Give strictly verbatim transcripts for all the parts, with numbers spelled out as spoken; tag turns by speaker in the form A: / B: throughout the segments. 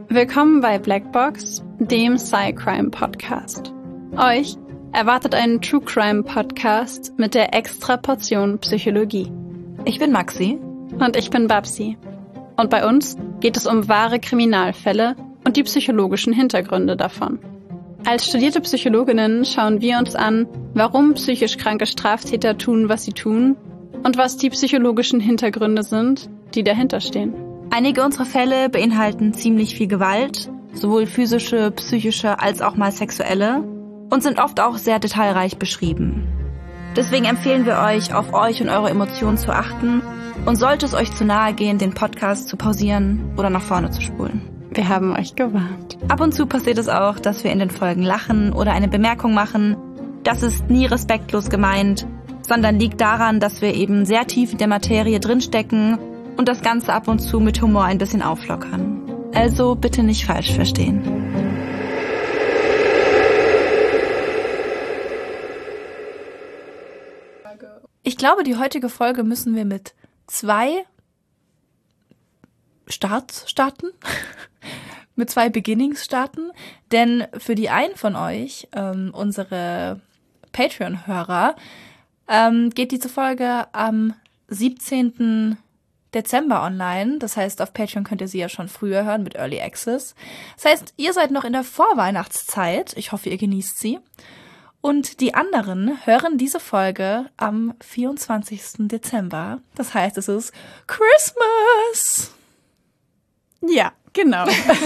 A: Willkommen bei Blackbox, dem Sci-Crime-Podcast. Euch erwartet ein True-Crime-Podcast mit der Extra-Portion Psychologie.
B: Ich bin Maxi.
A: Und ich bin Babsi. Und bei uns geht es um wahre Kriminalfälle und die psychologischen Hintergründe davon. Als studierte Psychologinnen schauen wir uns an, warum psychisch kranke Straftäter tun, was sie tun und was die psychologischen Hintergründe sind, die dahinter stehen.
B: Einige unserer Fälle beinhalten ziemlich viel Gewalt, sowohl physische, psychische als auch mal sexuelle, und sind oft auch sehr detailreich beschrieben. Deswegen empfehlen wir euch, auf euch und eure Emotionen zu achten und sollte es euch zu nahe gehen, den Podcast zu pausieren oder nach vorne zu spulen.
A: Wir haben euch gewarnt.
B: Ab und zu passiert es auch, dass wir in den Folgen lachen oder eine Bemerkung machen. Das ist nie respektlos gemeint, sondern liegt daran, dass wir eben sehr tief in der Materie drinstecken und das Ganze ab und zu mit Humor ein bisschen auflockern. Also bitte nicht falsch verstehen. Ich glaube, die heutige Folge müssen wir mit zwei Starts starten. mit zwei Beginnings starten. Denn für die einen von euch, ähm, unsere Patreon-Hörer, ähm, geht diese Folge am siebzehnten Dezember online. Das heißt, auf Patreon könnt ihr sie ja schon früher hören mit Early Access. Das heißt, ihr seid noch in der Vorweihnachtszeit. Ich hoffe, ihr genießt sie. Und die anderen hören diese Folge am vierundzwanzigsten Dezember. Das heißt, es ist Christmas.
A: Ja, genau.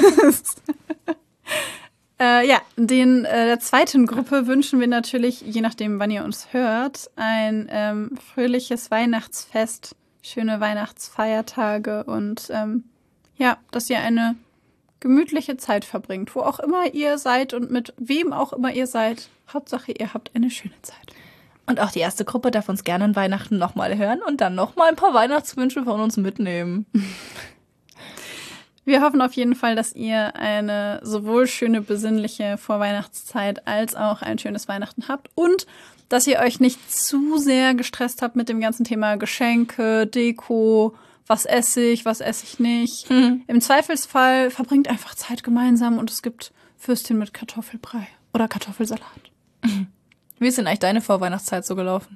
A: äh, ja, den äh, der zweiten Gruppe wünschen wir natürlich, je nachdem, wann ihr uns hört, ein ähm, fröhliches Weihnachtsfest, schöne Weihnachtsfeiertage und ähm, ja, dass ihr eine gemütliche Zeit verbringt, wo auch immer ihr seid und mit wem auch immer ihr seid. Hauptsache, ihr habt eine schöne Zeit.
B: Und auch die erste Gruppe darf uns gerne an Weihnachten nochmal hören und dann nochmal ein paar Weihnachtswünsche von uns mitnehmen.
A: Wir hoffen auf jeden Fall, dass ihr eine sowohl schöne, besinnliche Vorweihnachtszeit als auch ein schönes Weihnachten habt und dass ihr euch nicht zu sehr gestresst habt mit dem ganzen Thema Geschenke, Deko, was esse ich, was esse ich nicht. Hm. Im Zweifelsfall verbringt einfach Zeit gemeinsam und es gibt Würstchen mit Kartoffelbrei oder Kartoffelsalat.
B: Wie ist denn eigentlich deine Vorweihnachtszeit so gelaufen?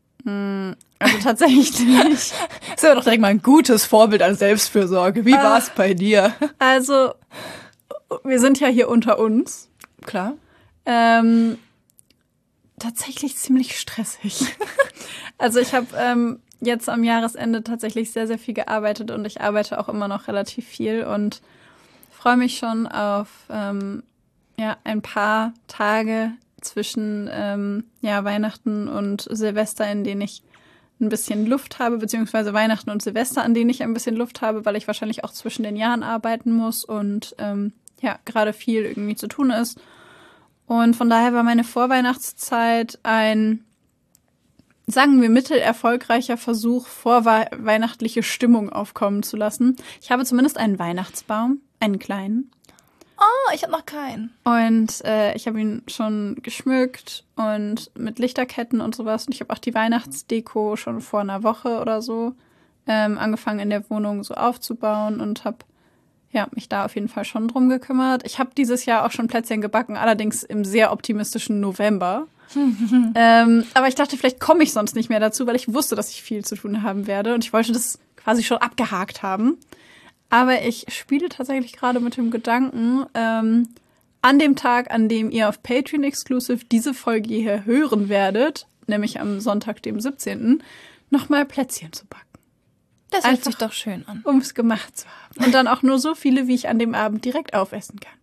A: Also tatsächlich nicht.
B: Das ist ja doch direkt mal ein gutes Vorbild an Selbstfürsorge. Wie äh, war es bei dir?
A: Also, wir sind ja hier unter uns.
B: Klar.
A: Ähm, tatsächlich ziemlich stressig. Also ich habe ähm, jetzt am Jahresende tatsächlich sehr, sehr viel gearbeitet und ich arbeite auch immer noch relativ viel und freue mich schon auf ähm, ja, ein paar Tage zwischen ähm, ja, Weihnachten und Silvester, in denen ich ein bisschen Luft habe, beziehungsweise Weihnachten und Silvester, an denen ich ein bisschen Luft habe, weil ich wahrscheinlich auch zwischen den Jahren arbeiten muss und ähm, ja, gerade viel irgendwie zu tun ist. Und von daher war meine Vorweihnachtszeit ein, sagen wir, mittelerfolgreicher Versuch, vorweihnachtliche Stimmung aufkommen zu lassen. Ich habe zumindest einen Weihnachtsbaum, einen kleinen.
B: Oh, ich habe noch keinen.
A: Und äh, ich habe ihn schon geschmückt und mit Lichterketten und sowas. Und ich habe auch die Weihnachtsdeko schon vor einer Woche oder so ähm, angefangen in der Wohnung so aufzubauen und habe ja, mich da auf jeden Fall schon drum gekümmert. Ich habe dieses Jahr auch schon Plätzchen gebacken, allerdings im sehr optimistischen November. ähm, aber ich dachte, vielleicht komme ich sonst nicht mehr dazu, weil ich wusste, dass ich viel zu tun haben werde. Und ich wollte das quasi schon abgehakt haben. Aber ich spiele tatsächlich gerade mit dem Gedanken, ähm, an dem Tag, an dem ihr auf Patreon Exclusive diese Folge hier hören werdet, nämlich am Sonntag, dem siebzehnten, nochmal Plätzchen zu backen.
B: Das hört sich doch schön an.
A: Um es gemacht zu haben. Und dann auch nur so viele, wie ich an dem Abend direkt aufessen kann.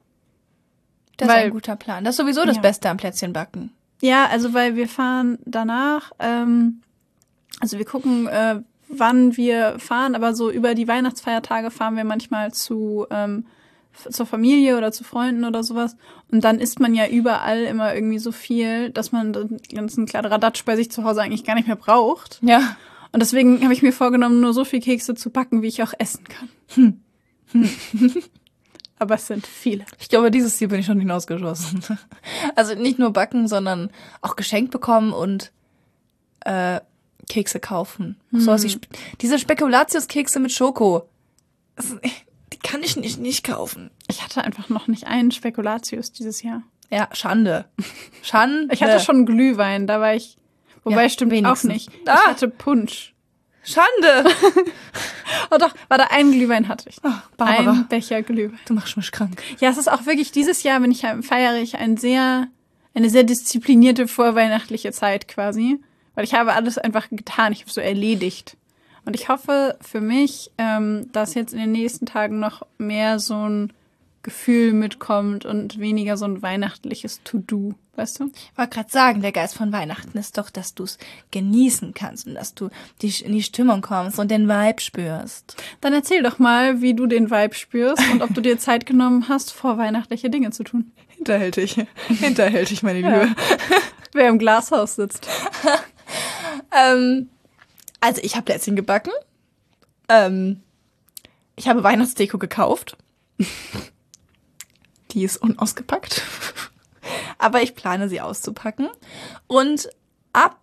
B: Das weil, ist ein guter Plan. Das ist sowieso das
A: ja.
B: Beste am Plätzchenbacken.
A: Ja, also weil wir fahren danach, ähm, also wir gucken, äh, wann wir fahren, aber so über die Weihnachtsfeiertage fahren wir manchmal zu ähm, zur Familie oder zu Freunden oder sowas. Und dann isst man ja überall immer irgendwie so viel, dass man den ganzen Kladderadatsch bei sich zu Hause eigentlich gar nicht mehr braucht.
B: Ja.
A: Und deswegen habe ich mir vorgenommen, nur so viel Kekse zu backen, wie ich auch essen kann. Hm. Hm. Aber es sind viele.
B: Ich glaube, dieses Ziel bin ich schon hinausgeschossen. Also nicht nur backen, sondern auch geschenkt bekommen und äh, Kekse kaufen. Hm. So was wie Spe- diese Spekulatiuskekse mit Schoko. Die kann ich nicht, nicht kaufen.
A: Ich hatte einfach noch nicht einen Spekulatius dieses Jahr.
B: Ja, Schande. Schande.
A: Ich hatte schon Glühwein, da war ich, wobei
B: Ja,
A: stimmt
B: wenigstens.
A: auch nicht.
B: Ah.
A: Ich hatte Punsch.
B: Schande.
A: Oh doch, war da ein Glühwein hatte ich.
B: Oh, Barbara.
A: Ein Becher Glühwein.
B: Du machst mich krank.
A: Ja, es ist auch wirklich, dieses Jahr bin ich, feiere ich ein sehr, eine sehr disziplinierte vorweihnachtliche Zeit quasi. Weil ich habe alles einfach getan, ich habe so erledigt. Und ich hoffe für mich, ähm, dass jetzt in den nächsten Tagen noch mehr so ein Gefühl mitkommt und weniger so ein weihnachtliches To-Do, weißt du?
B: Ich wollte gerade sagen, der Geist von Weihnachten ist doch, dass du es genießen kannst und dass du die, in die Stimmung kommst und den Vibe spürst.
A: Dann erzähl doch mal, wie du den Vibe spürst und ob du dir Zeit genommen hast, vorweihnachtliche Dinge zu tun.
B: Hinterhältig. Hinterhältig, meine
A: Ja.
B: Liebe.
A: Wer im Glashaus sitzt.
B: ähm, also ich habe Plätzchen gebacken. Ähm, ich habe Weihnachtsdeko gekauft. Die ist unausgepackt. Aber ich plane, sie auszupacken. Und ab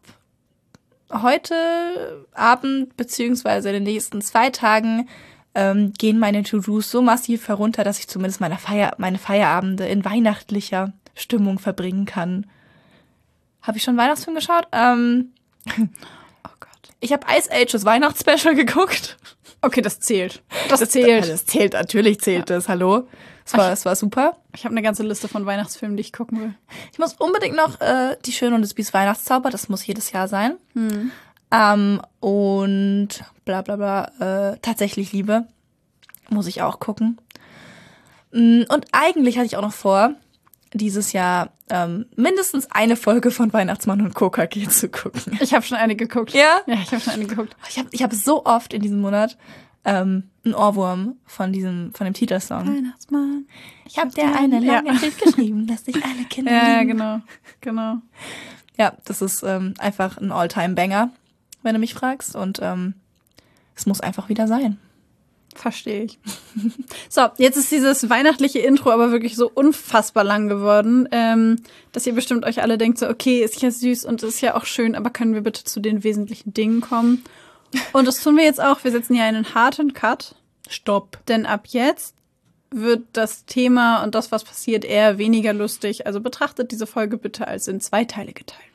B: heute Abend beziehungsweise in den nächsten zwei Tagen ähm, gehen meine To-Dos so massiv herunter, dass ich zumindest meine, Feier, meine Feierabende in weihnachtlicher Stimmung verbringen kann. Habe ich schon einen Weihnachtsfilm geschaut? Ähm,
A: Oh Gott.
B: ich habe Ice Ages Weihnachtsspecial geguckt.
A: Okay, das zählt. Das, das zählt.
B: Das zählt, natürlich zählt ja. das, hallo. Es war, es war super.
A: Ich habe eine ganze Liste von Weihnachtsfilmen, die ich gucken will.
B: Ich muss unbedingt noch äh, Die Schöne und das Biest Weihnachtszauber, das muss jedes Jahr sein.
A: Hm.
B: Ähm, und bla bla bla, äh, Tatsächlich Liebe, muss ich auch gucken. Und eigentlich hatte ich auch noch vor, dieses Jahr ähm, mindestens eine Folge von Weihnachtsmann und K K G zu gucken.
A: Ich habe schon eine geguckt.
B: Ja?
A: Ja, ich habe schon eine geguckt.
B: Ich habe ich hab so oft in diesem Monat ähm, einen Ohrwurm von diesem von dem Titelsong.
A: Weihnachtsmann.
B: Ich habe dir eine lange
A: Ja.
B: Brief geschrieben, dass dich alle Kinder
A: Ja, ja,
B: lieben.
A: genau. Genau.
B: Ja, das ist ähm, einfach ein All-Time-Banger, wenn du mich fragst. Und ähm, es muss einfach wieder sein.
A: Verstehe ich. So, jetzt ist dieses weihnachtliche Intro aber wirklich so unfassbar lang geworden, ähm, dass ihr bestimmt euch alle denkt so, okay, ist ja süß und ist ja auch schön, aber können wir bitte zu den wesentlichen Dingen kommen? Und das tun wir jetzt auch. Wir setzen hier einen harten Cut.
B: Stopp.
A: Denn ab jetzt wird das Thema und das, was passiert, eher weniger lustig. Also betrachtet diese Folge bitte als in zwei Teile geteilt.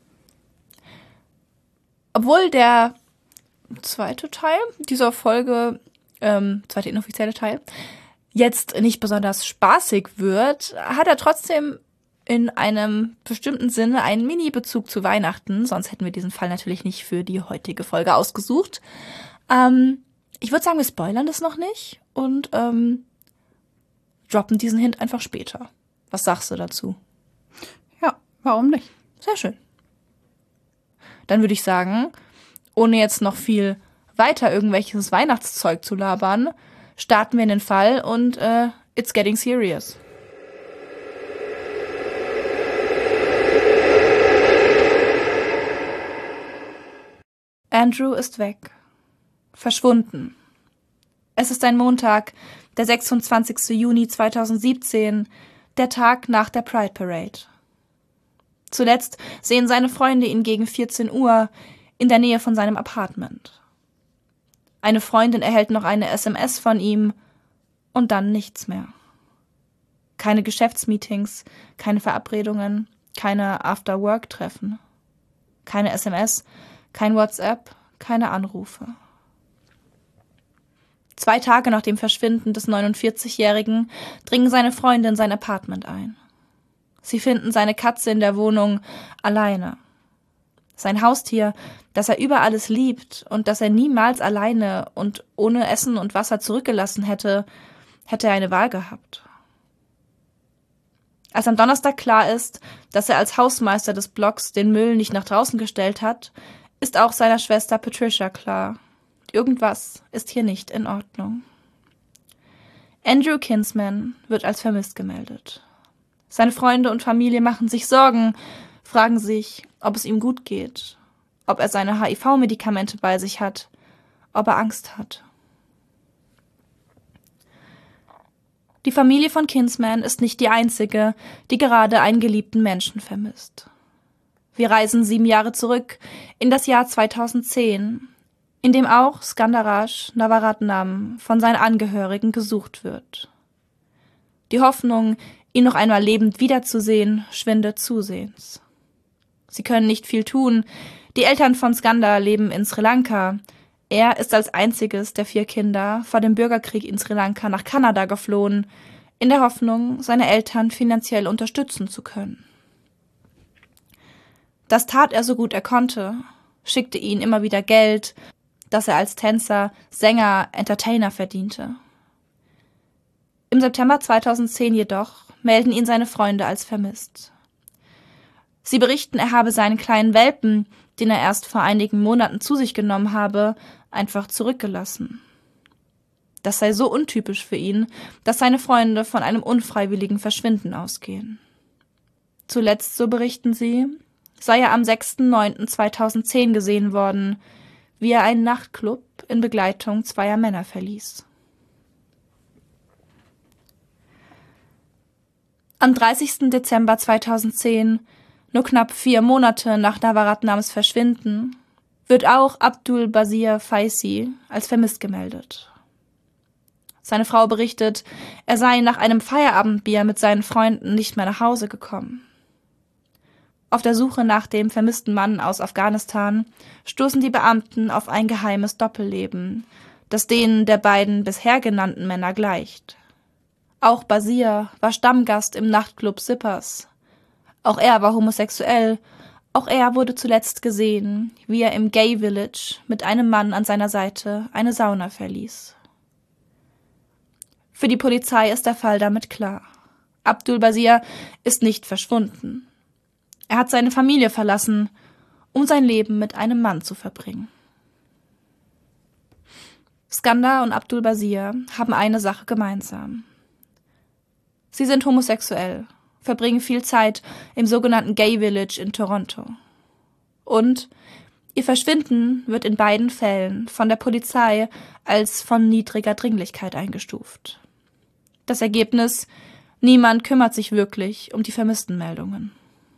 B: Obwohl der zweite Teil dieser Folge, ähm, zweite inoffizielle Teil, jetzt nicht besonders spaßig wird, hat er trotzdem in einem bestimmten Sinne einen Mini-Bezug zu Weihnachten. Sonst hätten wir diesen Fall natürlich nicht für die heutige Folge ausgesucht. Ähm, ich würde sagen, wir spoilern das noch nicht und ähm, droppen diesen Hint einfach später. Was sagst du dazu?
A: Ja, warum nicht?
B: Sehr schön. Dann würde ich sagen, ohne jetzt noch viel weiter irgendwelches Weihnachtszeug zu labern, starten wir in den Fall und äh, it's getting serious. Andrew ist weg. Verschwunden. Es ist ein Montag, der sechsundzwanzigster Juni zweitausendsiebzehn, der Tag nach der Pride Parade. Zuletzt sehen seine Freunde ihn gegen vierzehn Uhr in der Nähe von seinem Apartment. Eine Freundin erhält noch eine S M S von ihm und dann nichts mehr. Keine Geschäftsmeetings, keine Verabredungen, keine After-Work-Treffen. Keine S M S, kein WhatsApp, keine Anrufe. Zwei Tage nach dem Verschwinden des neunundvierzigjährigen dringen seine Freunde in sein Apartment ein. Sie finden seine Katze in der Wohnung alleine. Sein Haustier, das er über alles liebt und das er niemals alleine und ohne Essen und Wasser zurückgelassen hätte, hätte er eine Wahl gehabt. Als am Donnerstag klar ist, dass er als Hausmeister des Blocks den Müll nicht nach draußen gestellt hat, ist auch seiner Schwester Patricia klar. Irgendwas ist hier nicht in Ordnung. Andrew Kinsman wird als vermisst gemeldet. Seine Freunde und Familie machen sich Sorgen, fragen sich, ob es ihm gut geht, ob er seine H I V-Medikamente bei sich hat, ob er Angst hat. Die Familie von Kinsman ist nicht die einzige, die gerade einen geliebten Menschen vermisst. Wir reisen sieben Jahre zurück in das Jahr zweitausendzehn, in dem auch Skandaraj Navaratnam von seinen Angehörigen gesucht wird. Die Hoffnung, ihn noch einmal lebend wiederzusehen, schwindet zusehends. Sie können nicht viel tun. Die Eltern von Skandar leben in Sri Lanka. Er ist als einziges der vier Kinder vor dem Bürgerkrieg in Sri Lanka nach Kanada geflohen, in der Hoffnung, seine Eltern finanziell unterstützen zu können. Das tat er so gut er konnte, schickte ihnen immer wieder Geld, das er als Tänzer, Sänger, Entertainer verdiente. Im September zweitausendzehn jedoch melden ihn seine Freunde als vermisst. Sie berichten, er habe seinen kleinen Welpen, den er erst vor einigen Monaten zu sich genommen habe, einfach zurückgelassen. Das sei so untypisch für ihn, dass seine Freunde von einem unfreiwilligen Verschwinden ausgehen. Zuletzt, so berichten sie, sei er am sechsten neunten zweitausendzehn gesehen worden, wie er einen Nachtclub in Begleitung zweier Männer verließ. Am dreißigsten Dezember zweitausendzehn, nur knapp vier Monate nach Navaratnams Verschwinden, wird auch Abdul Basir Faisi als vermisst gemeldet. Seine Frau berichtet, er sei nach einem Feierabendbier mit seinen Freunden nicht mehr nach Hause gekommen. Auf der Suche nach dem vermissten Mann aus Afghanistan stoßen die Beamten auf ein geheimes Doppelleben, das denen der beiden bisher genannten Männer gleicht. Auch Basir war Stammgast im Nachtclub Zippers. Auch er war homosexuell. Auch er wurde zuletzt gesehen, wie er im Gay Village mit einem Mann an seiner Seite eine Sauna verließ. Für die Polizei ist der Fall damit klar. Abdul Basir ist nicht verschwunden. Er hat seine Familie verlassen, um sein Leben mit einem Mann zu verbringen. Skandar und Abdul Basir haben eine Sache gemeinsam. Sie sind homosexuell, verbringen viel Zeit im sogenannten Gay Village in Toronto. Und ihr Verschwinden wird in beiden Fällen von der Polizei als von niedriger Dringlichkeit eingestuft. Das Ergebnis: niemand kümmert sich wirklich um die Vermisstenmeldungen.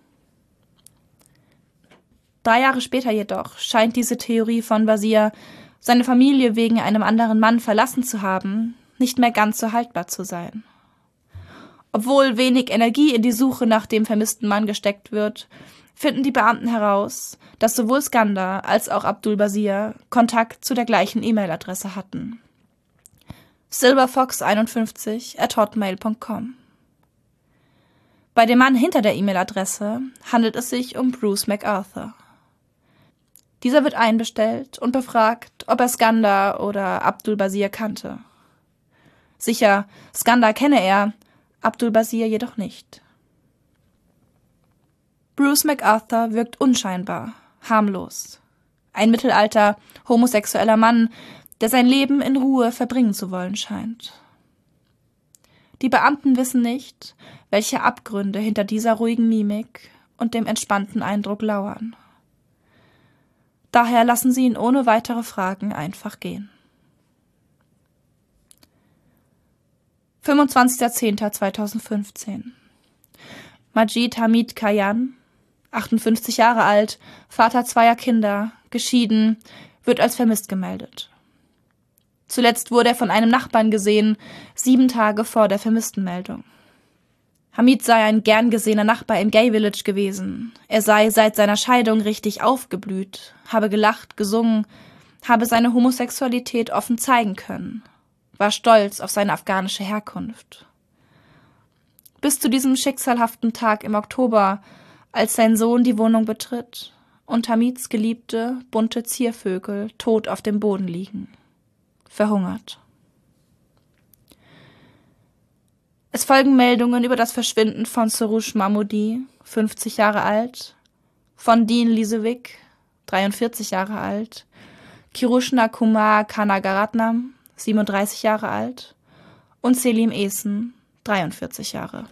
B: Drei Jahre später jedoch scheint diese Theorie von Basir, seine Familie wegen einem anderen Mann verlassen zu haben, nicht mehr ganz so haltbar zu sein. Obwohl wenig Energie in die Suche nach dem vermissten Mann gesteckt wird, finden die Beamten heraus, dass sowohl Skandar als auch Abdul Basir Kontakt zu der gleichen E-Mail-Adresse hatten. silverfox einundfünfzig at hotmail punkt com. Bei dem Mann hinter der E-Mail-Adresse handelt es sich um Bruce MacArthur. Dieser wird einbestellt und befragt, ob er Skandar oder Abdul Basir kannte. Sicher, Skandar kenne er, Abdul Basir jedoch nicht. Bruce MacArthur wirkt unscheinbar, harmlos. Ein mittelalter, homosexueller Mann, der sein Leben in Ruhe verbringen zu wollen scheint. Die Beamten wissen nicht, welche Abgründe hinter dieser ruhigen Mimik und dem entspannten Eindruck lauern. Daher lassen sie ihn ohne weitere Fragen einfach gehen. fünfundzwanzigster zehnter zweitausendfünfzehn. Majid Hamid Kayan, achtundfünfzig Jahre alt, Vater zweier Kinder, geschieden, wird als vermisst gemeldet. Zuletzt wurde er von einem Nachbarn gesehen, sieben Tage vor der Vermisstenmeldung. Hamid sei ein gern gesehener Nachbar im Gay Village gewesen. Er sei seit seiner Scheidung richtig aufgeblüht, habe gelacht, gesungen, habe seine Homosexualität offen zeigen können, war stolz auf seine afghanische Herkunft. Bis zu diesem schicksalhaften Tag im Oktober, als sein Sohn die Wohnung betritt und Hamids geliebte, bunte Ziervögel tot auf dem Boden liegen, verhungert. Es folgen Meldungen über das Verschwinden von Soroush Mahmoudi, fünfzig Jahre alt, von Dean Lisevic, dreiundvierzig Jahre alt, Kirushna Kumar Kanagaratnam, siebenunddreißig Jahre alt, und Selim Esen, dreiundvierzig Jahre.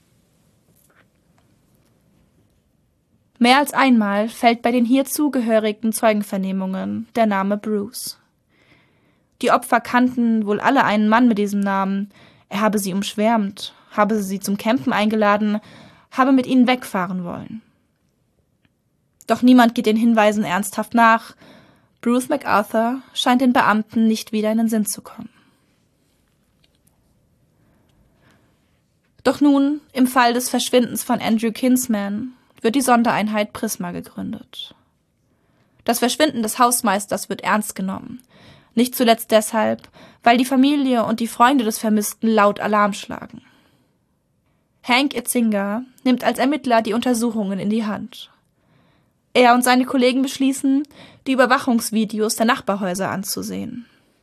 B: Mehr als einmal fällt bei den hier zugehörigen Zeugenvernehmungen der Name Bruce. Die Opfer kannten wohl alle einen Mann mit diesem Namen. Er habe sie umschwärmt, habe sie zum Campen eingeladen, habe mit ihnen wegfahren wollen. Doch niemand geht den Hinweisen ernsthaft nach. Bruce MacArthur scheint den Beamten nicht wieder in den Sinn zu kommen. Doch nun, im Fall des Verschwindens von Andrew Kinsman, wird die Sondereinheit Prisma gegründet. Das Verschwinden des Hausmeisters wird ernst genommen. Nicht zuletzt deshalb, weil die Familie und die Freunde des Vermissten laut Alarm schlagen. Hank Itzinger nimmt als Ermittler die Untersuchungen in die Hand. Er und seine Kollegen beschließen, die Überwachungsvideos der Nachbarhäuser anzusehen.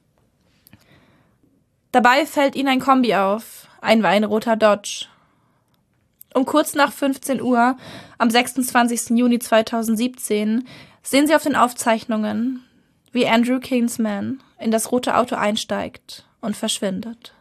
B: Dabei fällt ihnen ein Kombi auf, ein weinroter Dodge. Um kurz nach fünfzehn Uhr am sechsundzwanzigsten Juni zweitausendsiebzehn sehen sie auf den Aufzeichnungen, wie Andrew Kinsman in das rote Auto einsteigt und verschwindet.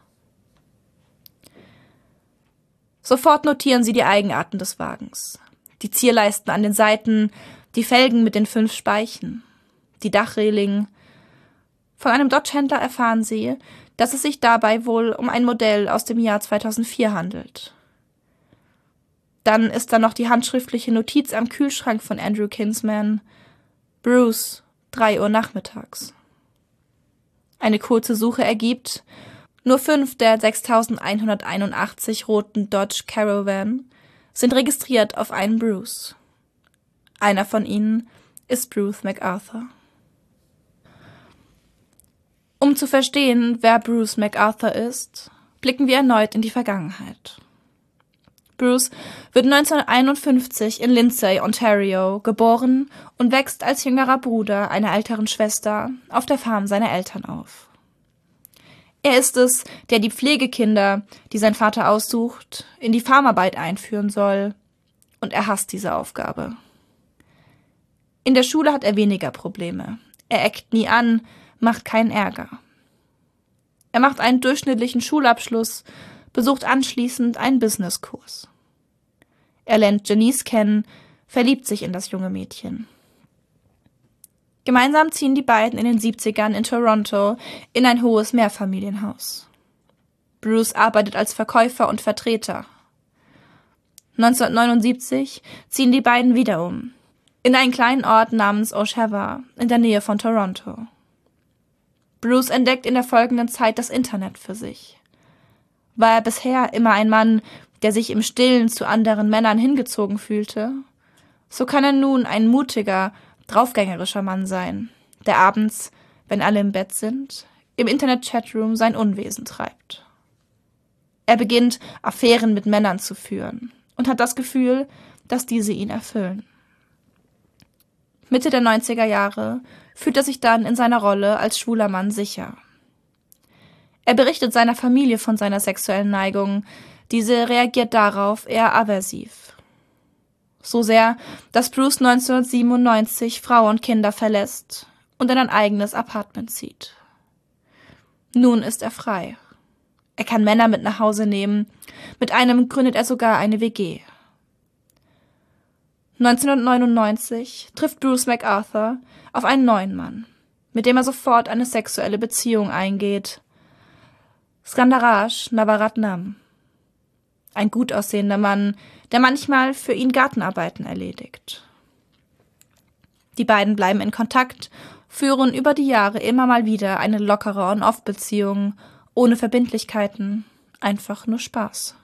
B: Sofort notieren sie die Eigenarten des Wagens. Die Zierleisten an den Seiten, die Felgen mit den fünf Speichen, die Dachreling. Von einem Dodge-Händler erfahren sie, dass es sich dabei wohl um ein Modell aus dem Jahr zweitausendvier handelt. Dann ist da noch die handschriftliche Notiz am Kühlschrank von Andrew Kinsman: Bruce, drei Uhr nachmittags. Eine kurze Suche ergibt, nur fünf der sechstausendeinhunderteinundachtzig roten Dodge Caravan sind registriert auf einen Bruce. Einer von ihnen ist Bruce MacArthur. Um zu verstehen, wer Bruce MacArthur ist, blicken wir erneut in die Vergangenheit. Bruce wird neunzehnhunderteinundfünfzig in Lindsay, Ontario, geboren und wächst als jüngerer Bruder einer älteren Schwester auf der Farm seiner Eltern auf. Er ist es, der die Pflegekinder, die sein Vater aussucht, in die Farmarbeit einführen soll, und er hasst diese Aufgabe. In der Schule hat er weniger Probleme. Er eckt nie an, macht keinen Ärger. Er macht einen durchschnittlichen Schulabschluss, besucht anschließend einen Businesskurs. Er lernt Janice kennen, verliebt sich in das junge Mädchen. Gemeinsam ziehen die beiden in den siebzigern in Toronto in ein hohes Mehrfamilienhaus. Bruce arbeitet als Verkäufer und Vertreter. neunzehnhundertneunundsiebzig ziehen die beiden wieder um, in einen kleinen Ort namens Oshawa in der Nähe von Toronto. Bruce entdeckt in der folgenden Zeit das Internet für sich. War er bisher immer ein Mann, der sich im Stillen zu anderen Männern hingezogen fühlte, so kann er nun ein mutiger, draufgängerischer Mann sein, der abends, wenn alle im Bett sind, im Internet-Chatroom sein Unwesen treibt. Er beginnt, Affären mit Männern zu führen und hat das Gefühl, dass diese ihn erfüllen. Mitte der neunziger Jahre fühlt er sich dann in seiner Rolle als schwuler Mann sicher. Er berichtet seiner Familie von seiner sexuellen Neigung, diese reagiert darauf eher aversiv. So sehr, dass Bruce neunzehnhundertsiebenundneunzig Frau und Kinder verlässt und in ein eigenes Apartment zieht. Nun ist er frei. Er kann Männer mit nach Hause nehmen, mit einem gründet er sogar eine W G. neunzehnhundertneunundneunzig trifft Bruce MacArthur auf einen neuen Mann, mit dem er sofort eine sexuelle Beziehung eingeht. Skandaraj Navaratnam. Ein gut aussehender Mann, der manchmal für ihn Gartenarbeiten erledigt. Die beiden bleiben in Kontakt, führen über die Jahre immer mal wieder eine lockere On-Off-Beziehung, ohne Verbindlichkeiten, einfach nur Spaß.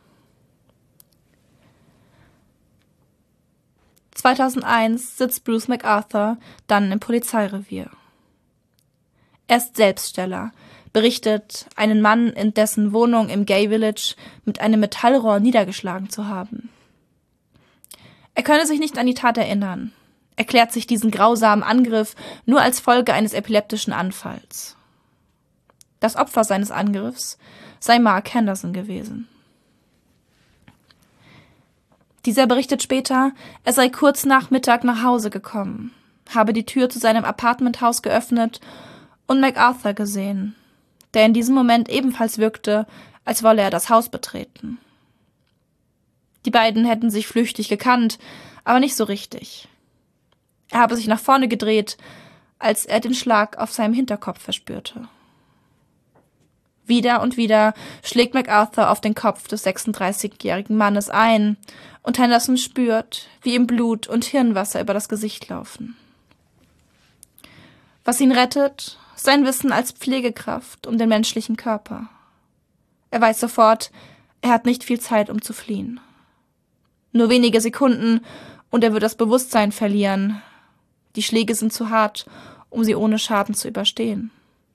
B: zweitausendeins sitzt Bruce MacArthur dann im Polizeirevier. Er ist Selbststeller, berichtet, einen Mann in dessen Wohnung im Gay Village mit einem Metallrohr niedergeschlagen zu haben. Er könne sich nicht an die Tat erinnern, erklärt sich diesen grausamen Angriff nur als Folge eines epileptischen Anfalls. Das Opfer seines Angriffs sei Mark Henderson gewesen. Dieser berichtet später, er sei kurz nach Mittag nach Hause gekommen, habe die Tür zu seinem Apartmenthaus geöffnet und MacArthur gesehen, der in diesem Moment ebenfalls wirkte, als wolle er das Haus betreten. Die beiden hätten sich flüchtig gekannt, aber nicht so richtig. Er habe sich nach vorne gedreht, als er den Schlag auf seinem Hinterkopf verspürte. Wieder und wieder schlägt MacArthur auf den Kopf des sechsunddreißigjährigen Mannes ein und Henderson spürt, wie ihm Blut und Hirnwasser über das Gesicht laufen. Was ihn rettet, sein Wissen als Pflegekraft um den menschlichen Körper. Er weiß sofort, er hat nicht viel Zeit, um zu fliehen. Nur wenige Sekunden und er wird das Bewusstsein verlieren. Die Schläge sind zu hart, um sie ohne Schaden zu überstehen.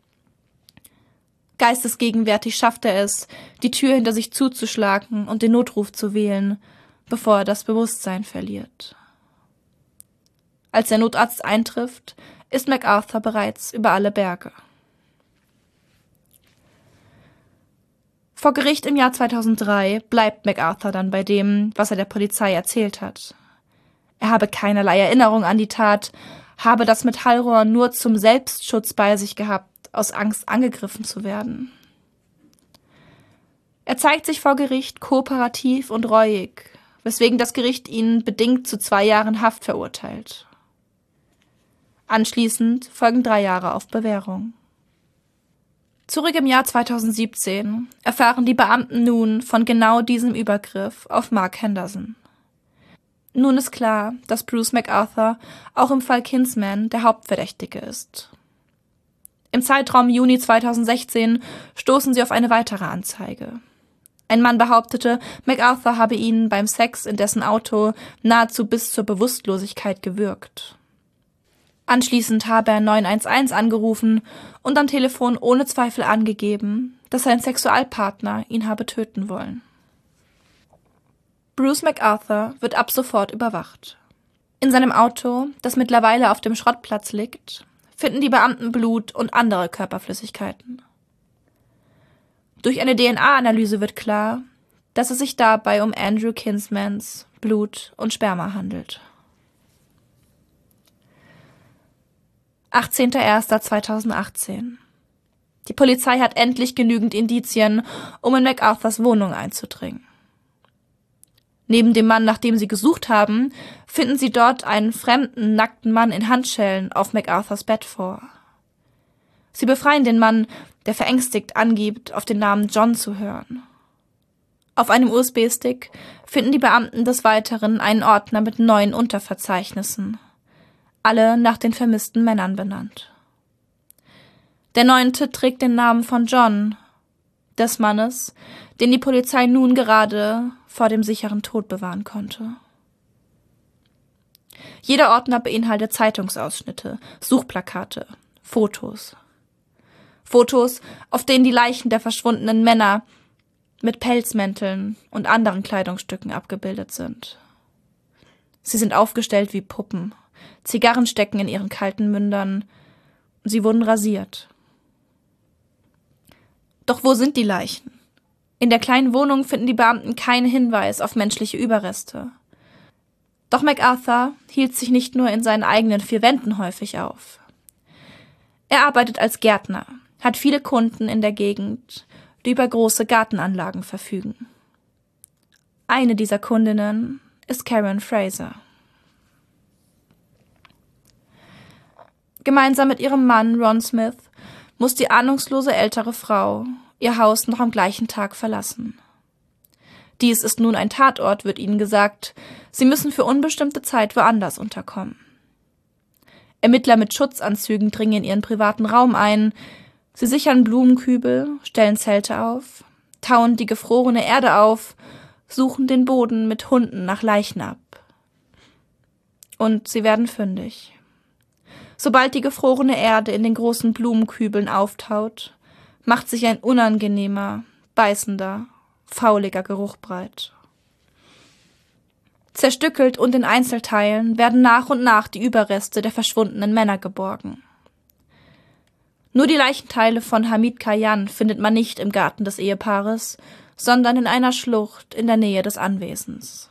B: Geistesgegenwärtig schafft er es, die Tür hinter sich zuzuschlagen und den Notruf zu wählen, bevor er das Bewusstsein verliert. Als der Notarzt eintrifft, ist MacArthur bereits über alle Berge. Vor Gericht im Jahr zweitausenddrei bleibt MacArthur dann bei dem, was er der Polizei erzählt hat. Er habe keinerlei Erinnerung an die Tat, habe das Metallrohr nur zum Selbstschutz bei sich gehabt, aus Angst angegriffen zu werden. Er zeigt sich vor Gericht kooperativ und reuig, weswegen das Gericht ihn bedingt zu zwei Jahren Haft verurteilt. Anschließend folgen drei Jahre auf Bewährung. Zurück im Jahr zweitausendsiebzehn erfahren die Beamten nun von genau diesem Übergriff auf Mark Henderson. Nun ist klar, dass Bruce MacArthur auch im Fall Kinsman der Hauptverdächtige ist. Im Zeitraum Juni zweitausendsechzehn stoßen sie auf eine weitere Anzeige. Ein Mann behauptete, MacArthur habe ihn beim Sex in dessen Auto nahezu bis zur Bewusstlosigkeit gewürgt. Anschließend habe er neun eins eins angerufen und am Telefon ohne Zweifel angegeben, dass sein Sexualpartner ihn habe töten wollen. Bruce MacArthur wird ab sofort überwacht. In seinem Auto, das mittlerweile auf dem Schrottplatz liegt, finden die Beamten Blut und andere Körperflüssigkeiten. Durch eine D N A-Analyse wird klar, dass es sich dabei um Andrew Kinsmans Blut und Sperma handelt. achtzehnter erster zweitausendachtzehn. Die Polizei hat endlich genügend Indizien, um in MacArthurs Wohnung einzudringen. Neben dem Mann, nach dem sie gesucht haben, finden sie dort einen fremden, nackten Mann in Handschellen auf MacArthurs Bett vor. Sie befreien den Mann, der verängstigt angibt, auf den Namen John zu hören. Auf einem U S B-Stick finden die Beamten des Weiteren einen Ordner mit neun Unterverzeichnissen, alle nach den vermissten Männern benannt. Der neunte trägt den Namen von John, des Mannes, den die Polizei nun gerade vor dem sicheren Tod bewahren konnte. Jeder Ordner beinhaltet Zeitungsausschnitte, Suchplakate, Fotos. Fotos, auf denen die Leichen der verschwundenen Männer mit Pelzmänteln und anderen Kleidungsstücken abgebildet sind. Sie sind aufgestellt wie Puppen, Zigarren stecken in ihren kalten Mündern, sie wurden rasiert. Doch wo sind die Leichen? In der kleinen Wohnung finden die Beamten keinen Hinweis auf menschliche Überreste. Doch MacArthur hielt sich nicht nur in seinen eigenen vier Wänden häufig auf. Er arbeitet als Gärtner, hat viele Kunden in der Gegend, die über große Gartenanlagen verfügen. Eine dieser Kundinnen ist Karen Fraser. Gemeinsam mit ihrem Mann Ron Smith muss die ahnungslose ältere Frau ihr Haus noch am gleichen Tag verlassen. Dies ist nun ein Tatort, wird ihnen gesagt. Sie müssen für unbestimmte Zeit woanders unterkommen. Ermittler mit Schutzanzügen dringen in ihren privaten Raum ein. Sie sichern Blumenkübel, stellen Zelte auf, tauen die gefrorene Erde auf, suchen den Boden mit Hunden nach Leichen ab. Und sie werden fündig. Sobald die gefrorene Erde in den großen Blumenkübeln auftaut, macht sich ein unangenehmer, beißender, fauliger Geruch breit. Zerstückelt und in Einzelteilen werden nach und nach die Überreste der verschwundenen Männer geborgen. Nur die Leichenteile von Hamid Kayan findet man nicht im Garten des Ehepaares, sondern in einer Schlucht in der Nähe des Anwesens.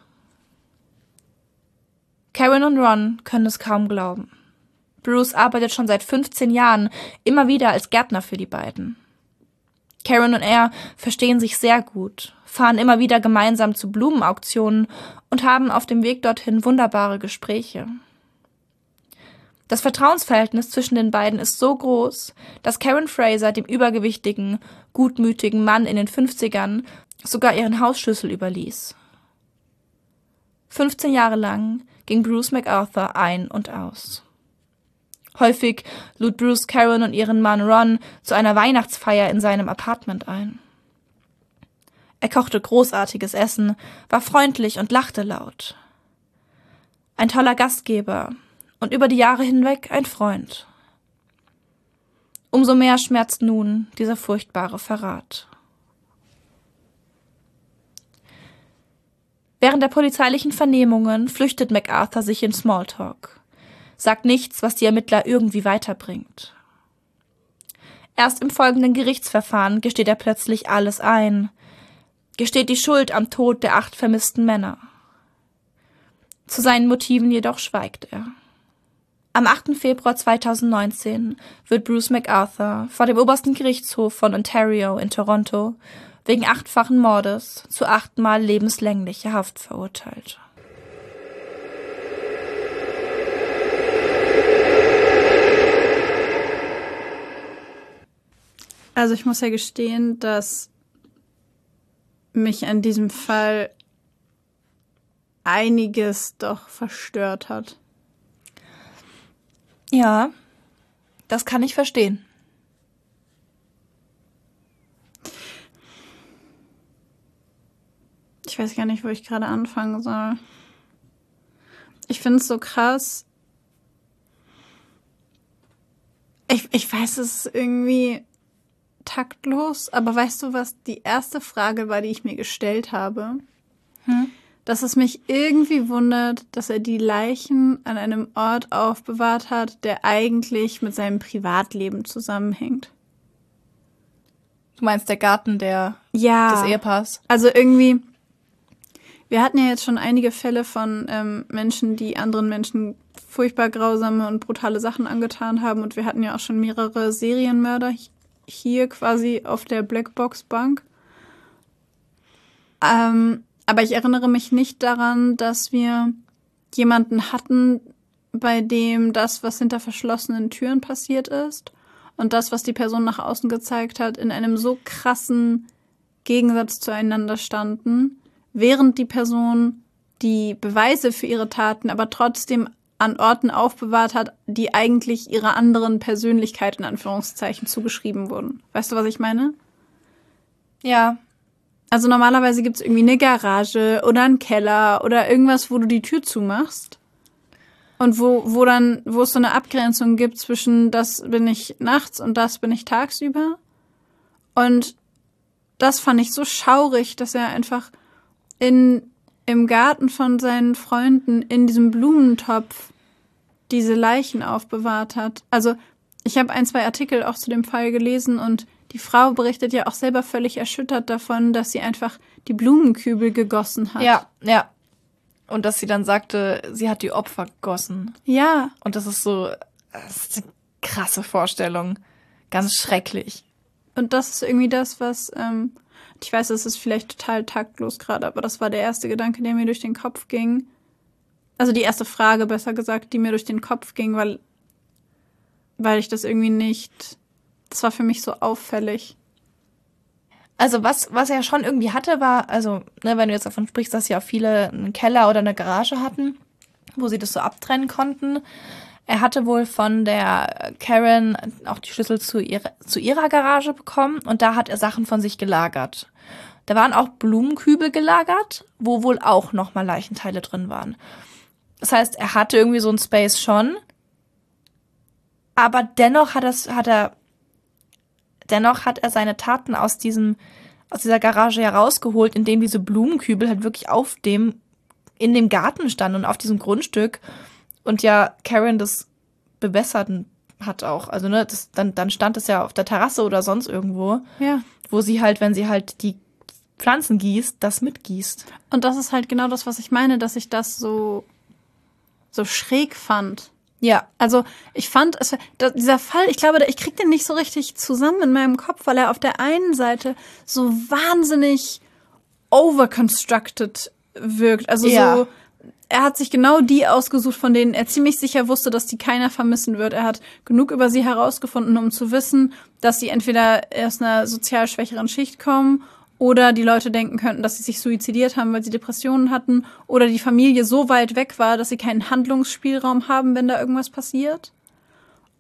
B: Karen und Ron können es kaum glauben. Bruce arbeitet schon seit fünfzehn Jahren immer wieder als Gärtner für die beiden. Karen und er verstehen sich sehr gut, fahren immer wieder gemeinsam zu Blumenauktionen und haben auf dem Weg dorthin wunderbare Gespräche. Das Vertrauensverhältnis zwischen den beiden ist so groß, dass Karen Fraser dem übergewichtigen, gutmütigen Mann in den fünfzigern sogar ihren Hausschlüssel überließ. fünfzehn Jahre lang ging Bruce MacArthur ein und aus. Häufig lud Bruce Karen und ihren Mann Ron zu einer Weihnachtsfeier in seinem Apartment ein. Er kochte großartiges Essen, war freundlich und lachte laut. Ein toller Gastgeber und über die Jahre hinweg ein Freund. Umso mehr schmerzt nun dieser furchtbare Verrat. Während der polizeilichen Vernehmungen flüchtet MacArthur sich in Smalltalk, sagt nichts, was die Ermittler irgendwie weiterbringt. Erst im folgenden Gerichtsverfahren gesteht er plötzlich alles ein, gesteht die Schuld am Tod der acht vermissten Männer. Zu seinen Motiven jedoch schweigt er. Am achten Februar zweitausendneunzehn wird Bruce MacArthur vor dem obersten Gerichtshof von Ontario in Toronto wegen achtfachen Mordes zu achtmal lebenslänglicher Haft verurteilt.
A: Also ich muss ja gestehen, dass mich an diesem Fall einiges doch verstört hat.
B: Ja, das kann ich verstehen.
A: Ich weiß gar nicht, wo ich gerade anfangen soll. Ich finde es so krass. Ich, ich weiß, es ist irgendwie taktlos, aber weißt du, was die erste Frage war, die ich mir gestellt habe? Hm? Dass es mich irgendwie wundert, dass er die Leichen an einem Ort aufbewahrt hat, der eigentlich mit seinem Privatleben zusammenhängt.
B: Du meinst der Garten der,
A: ja,
B: des Ehepaars?
A: Also irgendwie, wir hatten ja jetzt schon einige Fälle von ähm, Menschen, die anderen Menschen furchtbar grausame und brutale Sachen angetan haben. Und wir hatten ja auch schon mehrere Serienmörder hier quasi auf der Blackbox-Bank. Ähm... Aber ich erinnere mich nicht daran, dass wir jemanden hatten, bei dem das, was hinter verschlossenen Türen passiert ist und das, was die Person nach außen gezeigt hat, in einem so krassen Gegensatz zueinander standen, während die Person die Beweise für ihre Taten aber trotzdem an Orten aufbewahrt hat, die eigentlich ihrer anderen Persönlichkeit in Anführungszeichen zugeschrieben wurden. Weißt du, was ich meine?
B: Ja.
A: Also normalerweise gibt es irgendwie eine Garage oder einen Keller oder irgendwas, wo du die Tür zumachst. Und wo, wo dann, wo es so eine Abgrenzung gibt zwischen das bin ich nachts und das bin ich tagsüber. Und das fand ich so schaurig, dass er einfach in, im Garten von seinen Freunden in diesem Blumentopf diese Leichen aufbewahrt hat. Also ich habe ein, zwei Artikel auch zu dem Fall gelesen und die Frau berichtet ja auch selber völlig erschüttert davon, dass sie einfach die Blumenkübel gegossen hat.
B: Ja, ja. Und dass sie dann sagte, sie hat die Opfer gegossen.
A: Ja.
B: Und das ist so, das ist eine krasse Vorstellung. Ganz schrecklich.
A: Und das ist irgendwie das, was, ähm, ich weiß, es ist vielleicht total taktlos gerade, aber das war der erste Gedanke, der mir durch den Kopf ging. Also die erste Frage, besser gesagt, die mir durch den Kopf ging, weil, weil ich das irgendwie nicht... Das war für mich so auffällig.
B: Also was, was er schon irgendwie hatte, war, also, ne, wenn du jetzt davon sprichst, dass ja viele einen Keller oder eine Garage hatten, wo sie das so abtrennen konnten. Er hatte wohl von der Karen auch die Schlüssel zu ihrer, zu ihrer Garage bekommen und da hat er Sachen von sich gelagert. Da waren auch Blumenkübel gelagert, wo wohl auch nochmal Leichenteile drin waren. Das heißt, er hatte irgendwie so einen Space schon, aber dennoch hat, das, hat er Dennoch hat er seine Taten aus diesem, aus dieser Garage herausgeholt, indem diese Blumenkübel halt wirklich auf dem, in dem Garten standen und auf diesem Grundstück und ja Karen das bewässert hat auch. Also, ne, das, dann, dann stand es ja auf der Terrasse oder sonst irgendwo,
A: ja,
B: wo sie halt, wenn sie halt die Pflanzen gießt, das mitgießt.
A: Und das ist halt genau das, was ich meine, dass ich das so, so schräg fand.
B: Ja.
A: Also ich fand, es, dieser Fall, ich glaube, ich krieg den nicht so richtig zusammen in meinem Kopf, weil er auf der einen Seite so wahnsinnig overconstructed wirkt. Also
B: ja.
A: so, er hat sich genau die ausgesucht, von denen er ziemlich sicher wusste, dass die keiner vermissen wird. Er hat genug über sie herausgefunden, um zu wissen, dass sie entweder aus einer sozial schwächeren Schicht kommen oder die Leute denken könnten, dass sie sich suizidiert haben, weil sie Depressionen hatten oder die Familie so weit weg war, dass sie keinen Handlungsspielraum haben, wenn da irgendwas passiert.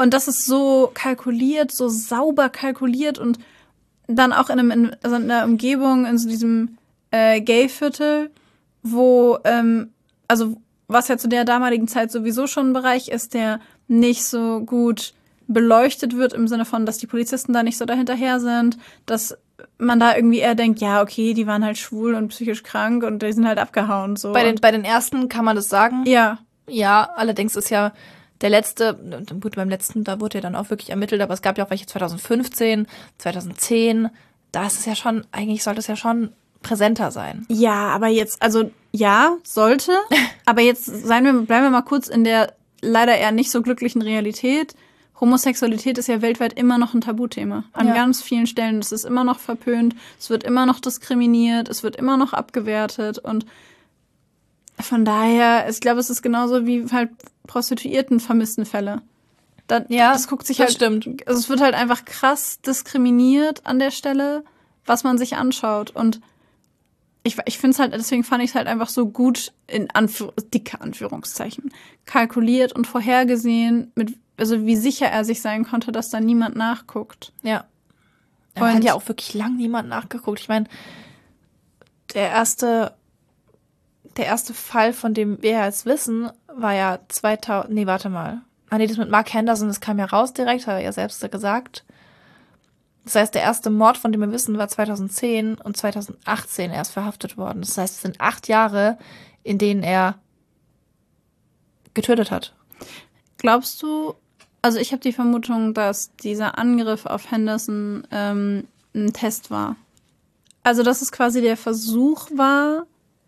A: Und das ist so kalkuliert, so sauber kalkuliert und dann auch in, einem, in, also in einer Umgebung, in so diesem äh, Gay-Viertel, wo, ähm, also was ja zu der damaligen Zeit sowieso schon ein Bereich ist, der nicht so gut beleuchtet wird, im Sinne von, dass die Polizisten da nicht so dahinterher sind, dass man da irgendwie eher denkt, ja, okay, die waren halt schwul und psychisch krank und die sind halt abgehauen. So.
B: Bei den, bei den ersten kann man das sagen.
A: Ja.
B: Ja, allerdings ist ja der letzte, gut, beim letzten, da wurde ja dann auch wirklich ermittelt, aber es gab ja auch welche zwanzig fünfzehn, zwanzig zehn, da ist es ja schon, eigentlich sollte es ja schon präsenter sein.
A: Ja, aber jetzt, also ja, sollte, aber jetzt seien wir, bleiben wir mal kurz in der leider eher nicht so glücklichen Realität. Homosexualität ist ja weltweit immer noch ein Tabuthema. An
B: ja.
A: ganz vielen Stellen. Es ist immer noch verpönt, es wird immer noch diskriminiert, es wird immer noch abgewertet und von daher, ich glaube, es ist genauso wie halt Prostituierten vermissten Fälle. Da,
B: ja,
A: das guckt sich
B: das
A: halt,
B: stimmt.
A: Also es wird halt einfach krass diskriminiert an der Stelle, was man sich anschaut. Und ich, ich finde es halt, deswegen fand ich es halt einfach so gut, in Anführ- dicke Anführungszeichen, kalkuliert und vorhergesehen, mit, also wie sicher er sich sein konnte, dass da niemand nachguckt.
B: Ja. Da hat ja auch wirklich lang niemand nachgeguckt. Ich meine, der erste, der erste Fall, von dem wir jetzt wissen, war ja zweitausend, nee, warte mal. Ah, nee, das mit Mark Henderson, das kam ja raus direkt, hat er ja selbst gesagt. Das heißt, der erste Mord, von dem wir wissen, war zweitausendzehn und zweitausendachtzehn erst verhaftet worden. Das heißt, es sind acht Jahre, in denen er getötet hat.
A: Glaubst du, also ich habe die Vermutung, dass dieser Angriff auf Henderson ähm, ein Test war. Also dass es quasi der Versuch war,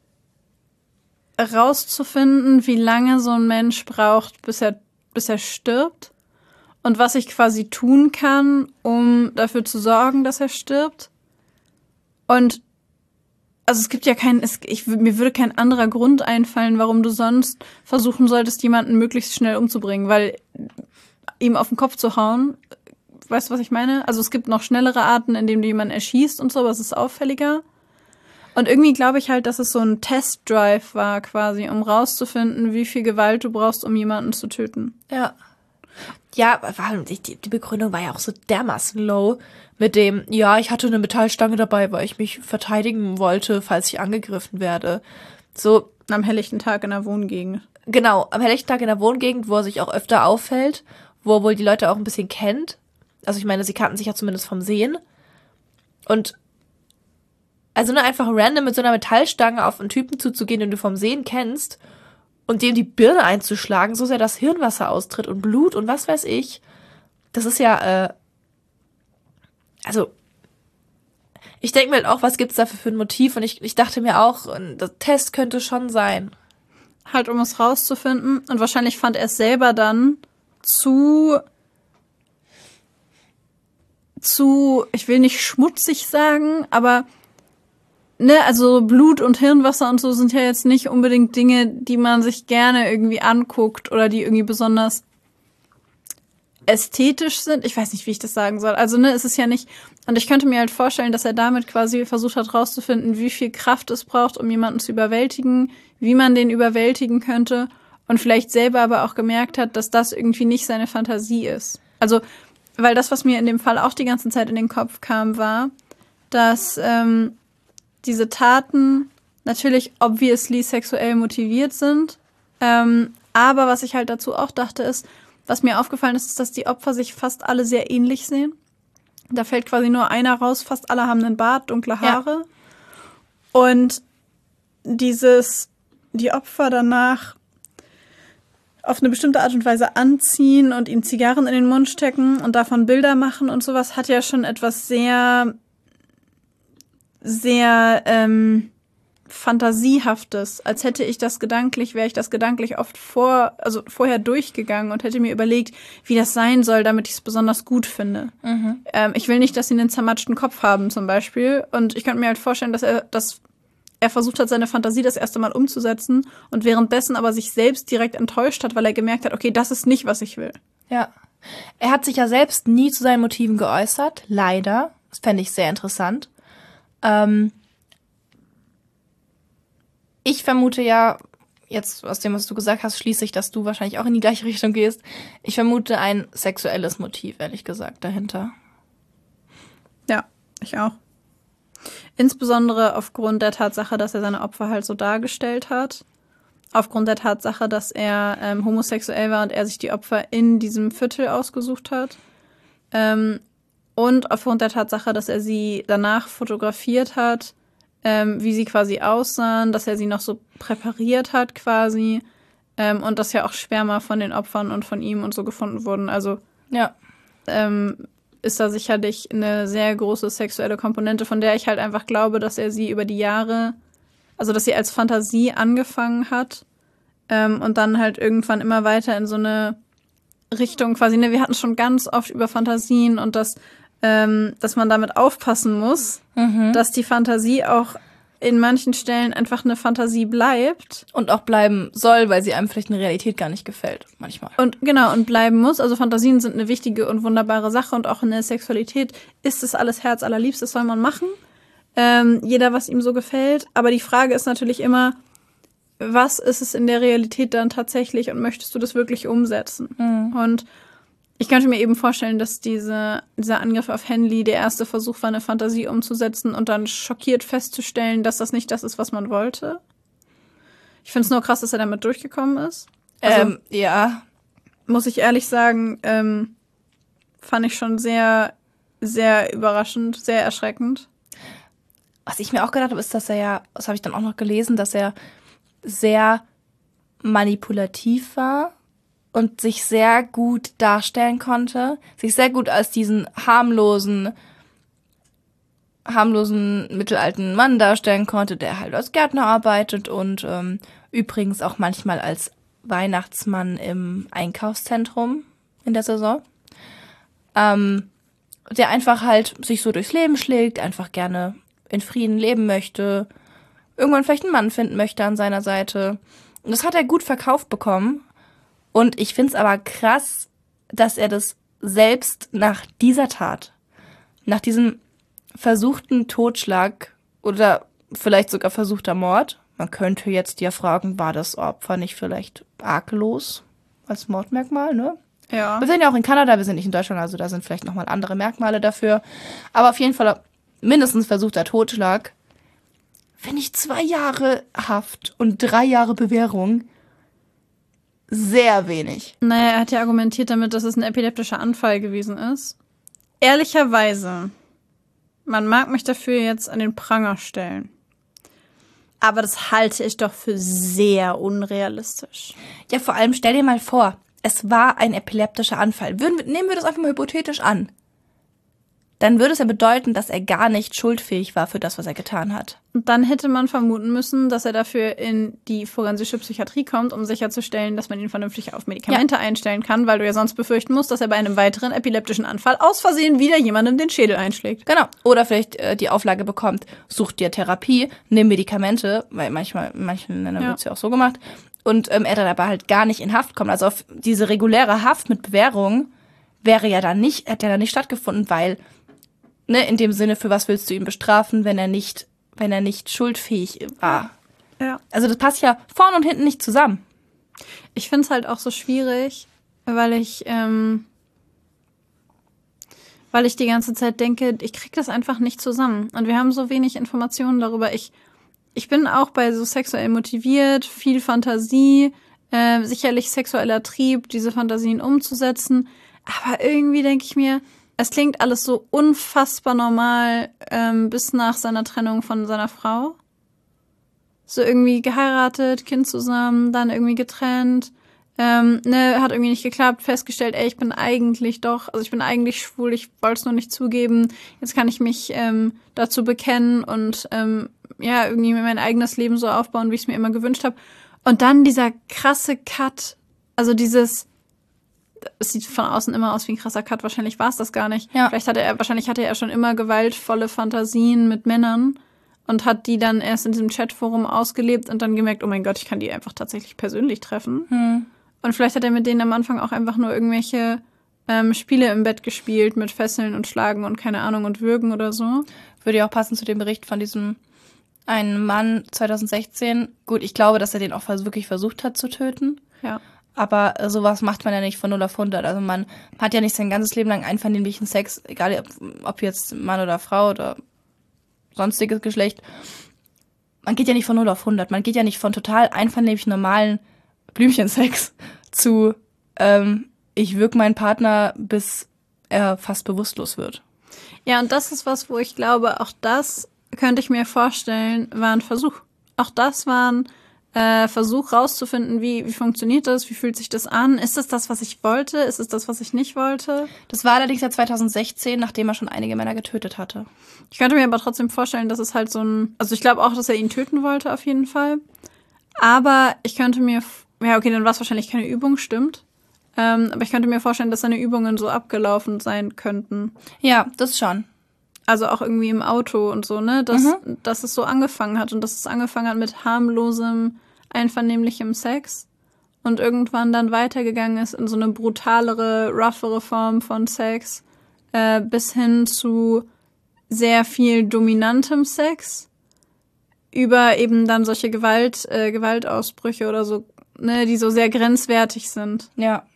A: herauszufinden, wie lange so ein Mensch braucht, bis er, bis er stirbt. Und was ich quasi tun kann, um dafür zu sorgen, dass er stirbt. Und also es gibt ja keinen, es, ich, mir würde kein anderer Grund einfallen, warum du sonst versuchen solltest, jemanden möglichst schnell umzubringen, weil ihm auf den Kopf zu hauen, weißt du, was ich meine? Also es gibt noch schnellere Arten, indem du jemanden erschießt und so, aber es ist auffälliger. Und irgendwie glaube ich halt, dass es so ein Testdrive war quasi, um rauszufinden, wie viel Gewalt du brauchst, um jemanden zu töten.
B: Ja. Ja, die, die Begründung war ja auch so dermaßen low mit dem, ja, ich hatte eine Metallstange dabei, weil ich mich verteidigen wollte, falls ich angegriffen werde. So
A: am helllichten Tag in der Wohngegend.
B: Genau, am helllichten Tag in der Wohngegend, wo er sich auch öfter auffällt, wo er wohl die Leute auch ein bisschen kennt. Also ich meine, sie kannten sich ja zumindest vom Sehen. Und also nur einfach random mit so einer Metallstange auf einen Typen zuzugehen, den du vom Sehen kennst, und dem die Birne einzuschlagen, so sehr das Hirnwasser austritt und Blut und was weiß ich. Das ist ja, äh, also, ich denke mir halt auch, was gibt's dafür für ein Motiv? Und ich, ich dachte mir auch, der Test könnte schon sein.
A: Halt, um es rauszufinden. Und wahrscheinlich fand er es selber dann zu, zu, ich will nicht schmutzig sagen, aber ne, also Blut und Hirnwasser und so sind ja jetzt nicht unbedingt Dinge, die man sich gerne irgendwie anguckt oder die irgendwie besonders ästhetisch sind. Ich weiß nicht, wie ich das sagen soll. Also, ne, es ist ja nicht, und ich könnte mir halt vorstellen, dass er damit quasi versucht hat rauszufinden, wie viel Kraft es braucht, um jemanden zu überwältigen, wie man den überwältigen könnte und vielleicht selber aber auch gemerkt hat, dass das irgendwie nicht seine Fantasie ist. Also, weil das, was mir in dem Fall auch die ganze Zeit in den Kopf kam, war, dass ähm, diese Taten natürlich obviously sexuell motiviert sind. Ähm, aber was ich halt dazu auch dachte ist, was mir aufgefallen ist, ist, dass die Opfer sich fast alle sehr ähnlich sehen. Da fällt quasi nur einer raus, fast alle haben einen Bart, dunkle Haare. Ja. Und dieses, die Opfer danach auf eine bestimmte Art und Weise anziehen und ihm Zigarren in den Mund stecken und davon Bilder machen und sowas, hat ja schon etwas sehr sehr ähm, Fantasiehaftes, als hätte ich das gedanklich, wäre ich das gedanklich oft vor, also vorher durchgegangen und hätte mir überlegt, wie das sein soll, damit ich es besonders gut finde. Mhm. Ähm, ich will nicht, dass sie einen zermatschten Kopf haben zum Beispiel, und ich könnte mir halt vorstellen, dass er, dass er versucht hat, seine Fantasie das erste Mal umzusetzen und währenddessen aber sich selbst direkt enttäuscht hat, weil er gemerkt hat, okay, das ist nicht, was ich will.
B: Ja. Er hat sich ja selbst nie zu seinen Motiven geäußert, leider. Das fände ich sehr interessant. Ähm, ich vermute ja, jetzt aus dem, was du gesagt hast, schließe ich, dass du wahrscheinlich auch in die gleiche Richtung gehst. Ich vermute ein sexuelles Motiv, ehrlich gesagt, dahinter.
A: Ja, ich auch. Insbesondere aufgrund der Tatsache, dass er seine Opfer halt so dargestellt hat. Aufgrund der Tatsache, dass er ähm, homosexuell war und er sich die Opfer in diesem Viertel ausgesucht hat. Ähm, und aufgrund der Tatsache, dass er sie danach fotografiert hat, ähm, wie sie quasi aussahen, dass er sie noch so präpariert hat quasi. Ähm, und dass ja auch Sperma von den Opfern und von ihm und so gefunden wurden. Also
B: Ja.
A: ähm, ist da sicherlich eine sehr große sexuelle Komponente, von der ich halt einfach glaube, dass er sie über die Jahre, also dass sie als Fantasie angefangen hat ähm, und dann halt irgendwann immer weiter in so eine Richtung quasi, ne, wir hatten schon ganz oft über Fantasien und dass, ähm, dass man damit aufpassen muss,
B: Mhm.
A: dass die Fantasie auch in manchen Stellen einfach eine Fantasie bleibt.
B: Und auch bleiben soll, weil sie einem vielleicht in der Realität gar nicht gefällt, manchmal.
A: Und genau, und bleiben muss. Also Fantasien sind eine wichtige und wunderbare Sache und auch in der Sexualität ist es alles Herz allerliebstes, soll man machen. Ähm, jeder, was ihm so gefällt. Aber die Frage ist natürlich immer, was ist es in der Realität dann tatsächlich und möchtest du das wirklich umsetzen?
B: Mhm.
A: Und ich könnte mir eben vorstellen, dass diese, dieser Angriff auf Henley der erste Versuch war, eine Fantasie umzusetzen und dann schockiert festzustellen, dass das nicht das ist, was man wollte. Ich finde es nur krass, dass er damit durchgekommen ist. Also,
B: ähm, ja.
A: muss ich ehrlich sagen, ähm, fand ich schon sehr, sehr überraschend, sehr erschreckend.
B: Was ich mir auch gedacht habe, ist, dass er ja, das habe ich dann auch noch gelesen, dass er sehr manipulativ war und sich sehr gut darstellen konnte, sich sehr gut als diesen harmlosen, harmlosen mittelalten Mann darstellen konnte, der halt als Gärtner arbeitet und ähm, übrigens auch manchmal als Weihnachtsmann im Einkaufszentrum in der Saison. Ähm, der einfach halt sich so durchs Leben schlägt, einfach gerne in Frieden leben möchte, irgendwann vielleicht einen Mann finden möchte an seiner Seite. Und das hat er gut verkauft bekommen. Und ich find's aber krass, dass er das selbst nach dieser Tat, nach diesem versuchten Totschlag oder vielleicht sogar versuchter Mord, man könnte jetzt ja fragen, war das Opfer nicht vielleicht arglos als Mordmerkmal, ne?
A: Ja.
B: Wir sind ja auch in Kanada, wir sind nicht in Deutschland, also da sind vielleicht nochmal andere Merkmale dafür. Aber auf jeden Fall mindestens versuchter Totschlag. Wenn ich zwei Jahre Haft und drei Jahre Bewährung, sehr wenig.
A: Naja, er hat ja argumentiert damit, dass es ein epileptischer Anfall gewesen ist. Ehrlicherweise, man mag mich dafür jetzt an den Pranger stellen. Aber das halte ich doch für sehr unrealistisch.
B: Ja, vor allem stell dir mal vor, es war ein epileptischer Anfall. Würden, wir- nehmen wir das einfach mal hypothetisch an. Dann würde es ja bedeuten, dass er gar nicht schuldfähig war für das, was er getan hat.
A: Und dann hätte man vermuten müssen, dass er dafür in die forensische Psychiatrie kommt, um sicherzustellen, dass man ihn vernünftig auf Medikamente einstellen kann, weil du ja sonst befürchten musst, dass er bei einem weiteren epileptischen Anfall aus Versehen wieder jemandem den Schädel einschlägt.
B: Genau. Oder vielleicht äh, die Auflage bekommt, such dir Therapie, nimm Medikamente, weil manchmal, in manchen Ländern
A: Ja.
B: wird's ja auch so gemacht. Und ähm, er dann aber halt gar nicht in Haft kommt. Also auf diese reguläre Haft mit Bewährung wäre ja dann nicht, hätte ja dann nicht stattgefunden, weil, ne, in dem Sinne, für was willst du ihn bestrafen, wenn er nicht, wenn er nicht schuldfähig war?
A: Ja.
B: Also das passt ja vorn und hinten nicht zusammen.
A: Ich finde es halt auch so schwierig, weil ich, ähm, weil ich die ganze Zeit denke, ich krieg das einfach nicht zusammen. Und wir haben so wenig Informationen darüber. Ich, ich bin auch bei so sexuell motiviert, viel Fantasie, äh, sicherlich sexueller Trieb, diese Fantasien umzusetzen. Aber irgendwie denke ich mir, es klingt alles so unfassbar normal, ähm, bis nach seiner Trennung von seiner Frau. So irgendwie geheiratet, Kind zusammen, dann irgendwie getrennt. Ähm, ne, hat irgendwie nicht geklappt, festgestellt, ey, ich bin eigentlich doch, also ich bin eigentlich schwul, ich wollte es nur nicht zugeben. Jetzt kann ich mich ähm, dazu bekennen und ähm, ja, irgendwie mein eigenes Leben so aufbauen, wie ich es mir immer gewünscht habe. Und dann dieser krasse Cut, also dieses, es sieht von außen immer aus wie ein krasser Cut, wahrscheinlich war es das gar nicht.
B: Ja.
A: Vielleicht hatte er, wahrscheinlich hatte er schon immer gewaltvolle Fantasien mit Männern und hat die dann erst in diesem Chatforum ausgelebt und dann gemerkt, oh mein Gott, ich kann die einfach tatsächlich persönlich treffen.
B: Hm.
A: Und vielleicht hat er mit denen am Anfang auch einfach nur irgendwelche ähm, Spiele im Bett gespielt mit Fesseln und Schlagen und keine Ahnung und Würgen oder so.
B: Würde ja auch passen zu dem Bericht von diesem ein Mann zwanzig sechzehn, gut, ich glaube, dass er den auch vers- wirklich versucht hat zu töten.
A: Ja.
B: Aber äh, sowas macht man ja nicht von null auf hundert. Also man hat ja nicht sein ganzes Leben lang einvernehmlichen Sex, egal ob, ob jetzt Mann oder Frau oder sonstiges Geschlecht. Man geht ja nicht von null auf hundert. Man geht ja nicht von total einvernehmlich normalen Blümchensex zu ähm, ich würg meinen Partner, bis er fast bewusstlos wird.
A: Ja, und das ist was, wo ich glaube, auch das könnte ich mir vorstellen, war ein Versuch. Auch das war ein äh, Versuch rauszufinden, wie, wie funktioniert das, wie fühlt sich das an? Ist es das, was ich wollte? Ist es das, was ich nicht wollte?
B: Das war allerdings ja zwanzig sechzehn, nachdem er schon einige Männer getötet hatte.
A: Ich könnte mir aber trotzdem vorstellen, dass es halt so ein... Also ich glaube auch, dass er ihn töten wollte, auf jeden Fall. Aber ich könnte mir... Ja, okay, dann war es wahrscheinlich keine Übung, stimmt. Ähm, aber ich könnte mir vorstellen, dass seine Übungen so abgelaufen sein könnten.
B: Ja, das schon.
A: Also auch irgendwie im Auto und so, ne? Dass,
B: Mhm.
A: dass es so angefangen hat und dass es angefangen hat mit harmlosem, einvernehmlichem Sex und irgendwann dann weitergegangen ist in so eine brutalere, roughere Form von Sex, äh, bis hin zu sehr viel dominantem Sex, über eben dann solche Gewalt, äh, Gewaltausbrüche oder so, ne, die so sehr grenzwertig sind.
B: Ja.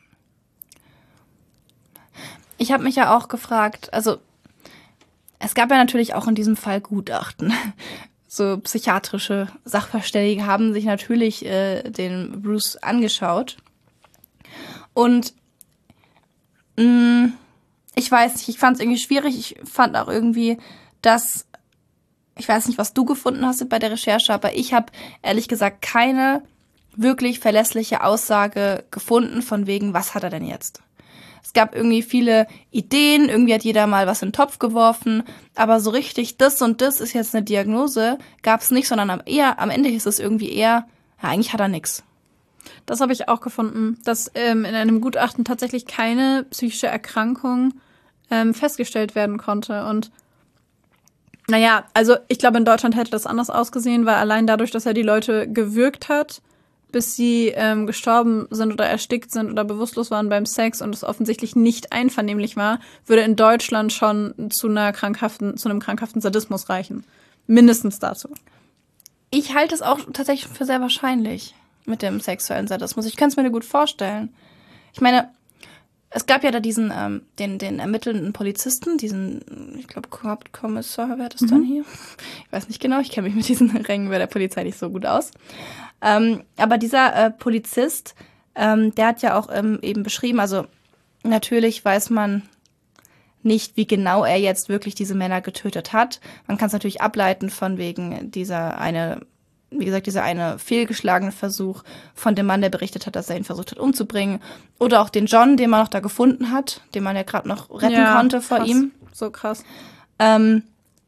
B: Ich habe mich ja auch gefragt, also es gab ja natürlich auch in diesem Fall Gutachten. So psychiatrische Sachverständige haben sich natürlich äh, den Bruce angeschaut. Und mh, ich weiß nicht, ich fand es irgendwie schwierig. Ich fand auch irgendwie, dass, ich weiß nicht, was du gefunden hast bei der Recherche, aber ich habe ehrlich gesagt keine wirklich verlässliche Aussage gefunden von wegen, was hat er denn jetzt? Es gab irgendwie viele Ideen, irgendwie hat jeder mal was in den Topf geworfen, aber so richtig, das und das ist jetzt eine Diagnose, gab es nicht, sondern am, eher, am Ende ist es irgendwie eher, ja, eigentlich hat er nix.
A: Das habe ich auch gefunden, dass ähm, in einem Gutachten tatsächlich keine psychische Erkrankung ähm, festgestellt werden konnte. Und naja, also ich glaube, in Deutschland hätte das anders ausgesehen, weil allein dadurch, dass er die Leute gewürgt hat, bis sie ähm, gestorben sind oder erstickt sind oder bewusstlos waren beim Sex und es offensichtlich nicht einvernehmlich war, würde in Deutschland schon zu einer krankhaften, zu einem krankhaften Sadismus reichen. Mindestens dazu.
B: Ich halte es auch tatsächlich für sehr wahrscheinlich mit dem sexuellen Sadismus. Ich kann es mir gut vorstellen. Ich meine, es gab ja da diesen, ähm, den, den ermittelnden Polizisten, diesen, ich glaube, Hauptkommissar wäre das dann hier. Ich weiß nicht genau, ich kenne mich mit diesen Rängen bei der Polizei nicht so gut aus. Ähm, aber dieser äh, Polizist, ähm, der hat ja auch ähm, eben beschrieben, also natürlich weiß man nicht, wie genau er jetzt wirklich diese Männer getötet hat. Man kann es natürlich ableiten von wegen dieser eine, wie gesagt, dieser eine fehlgeschlagene Versuch von dem Mann, der berichtet hat, dass er ihn versucht hat umzubringen. Oder auch den John, den man noch da gefunden hat, den man ja gerade noch retten
A: ja,
B: konnte vor
A: krass.
B: ihm.
A: So krass.
B: Ähm,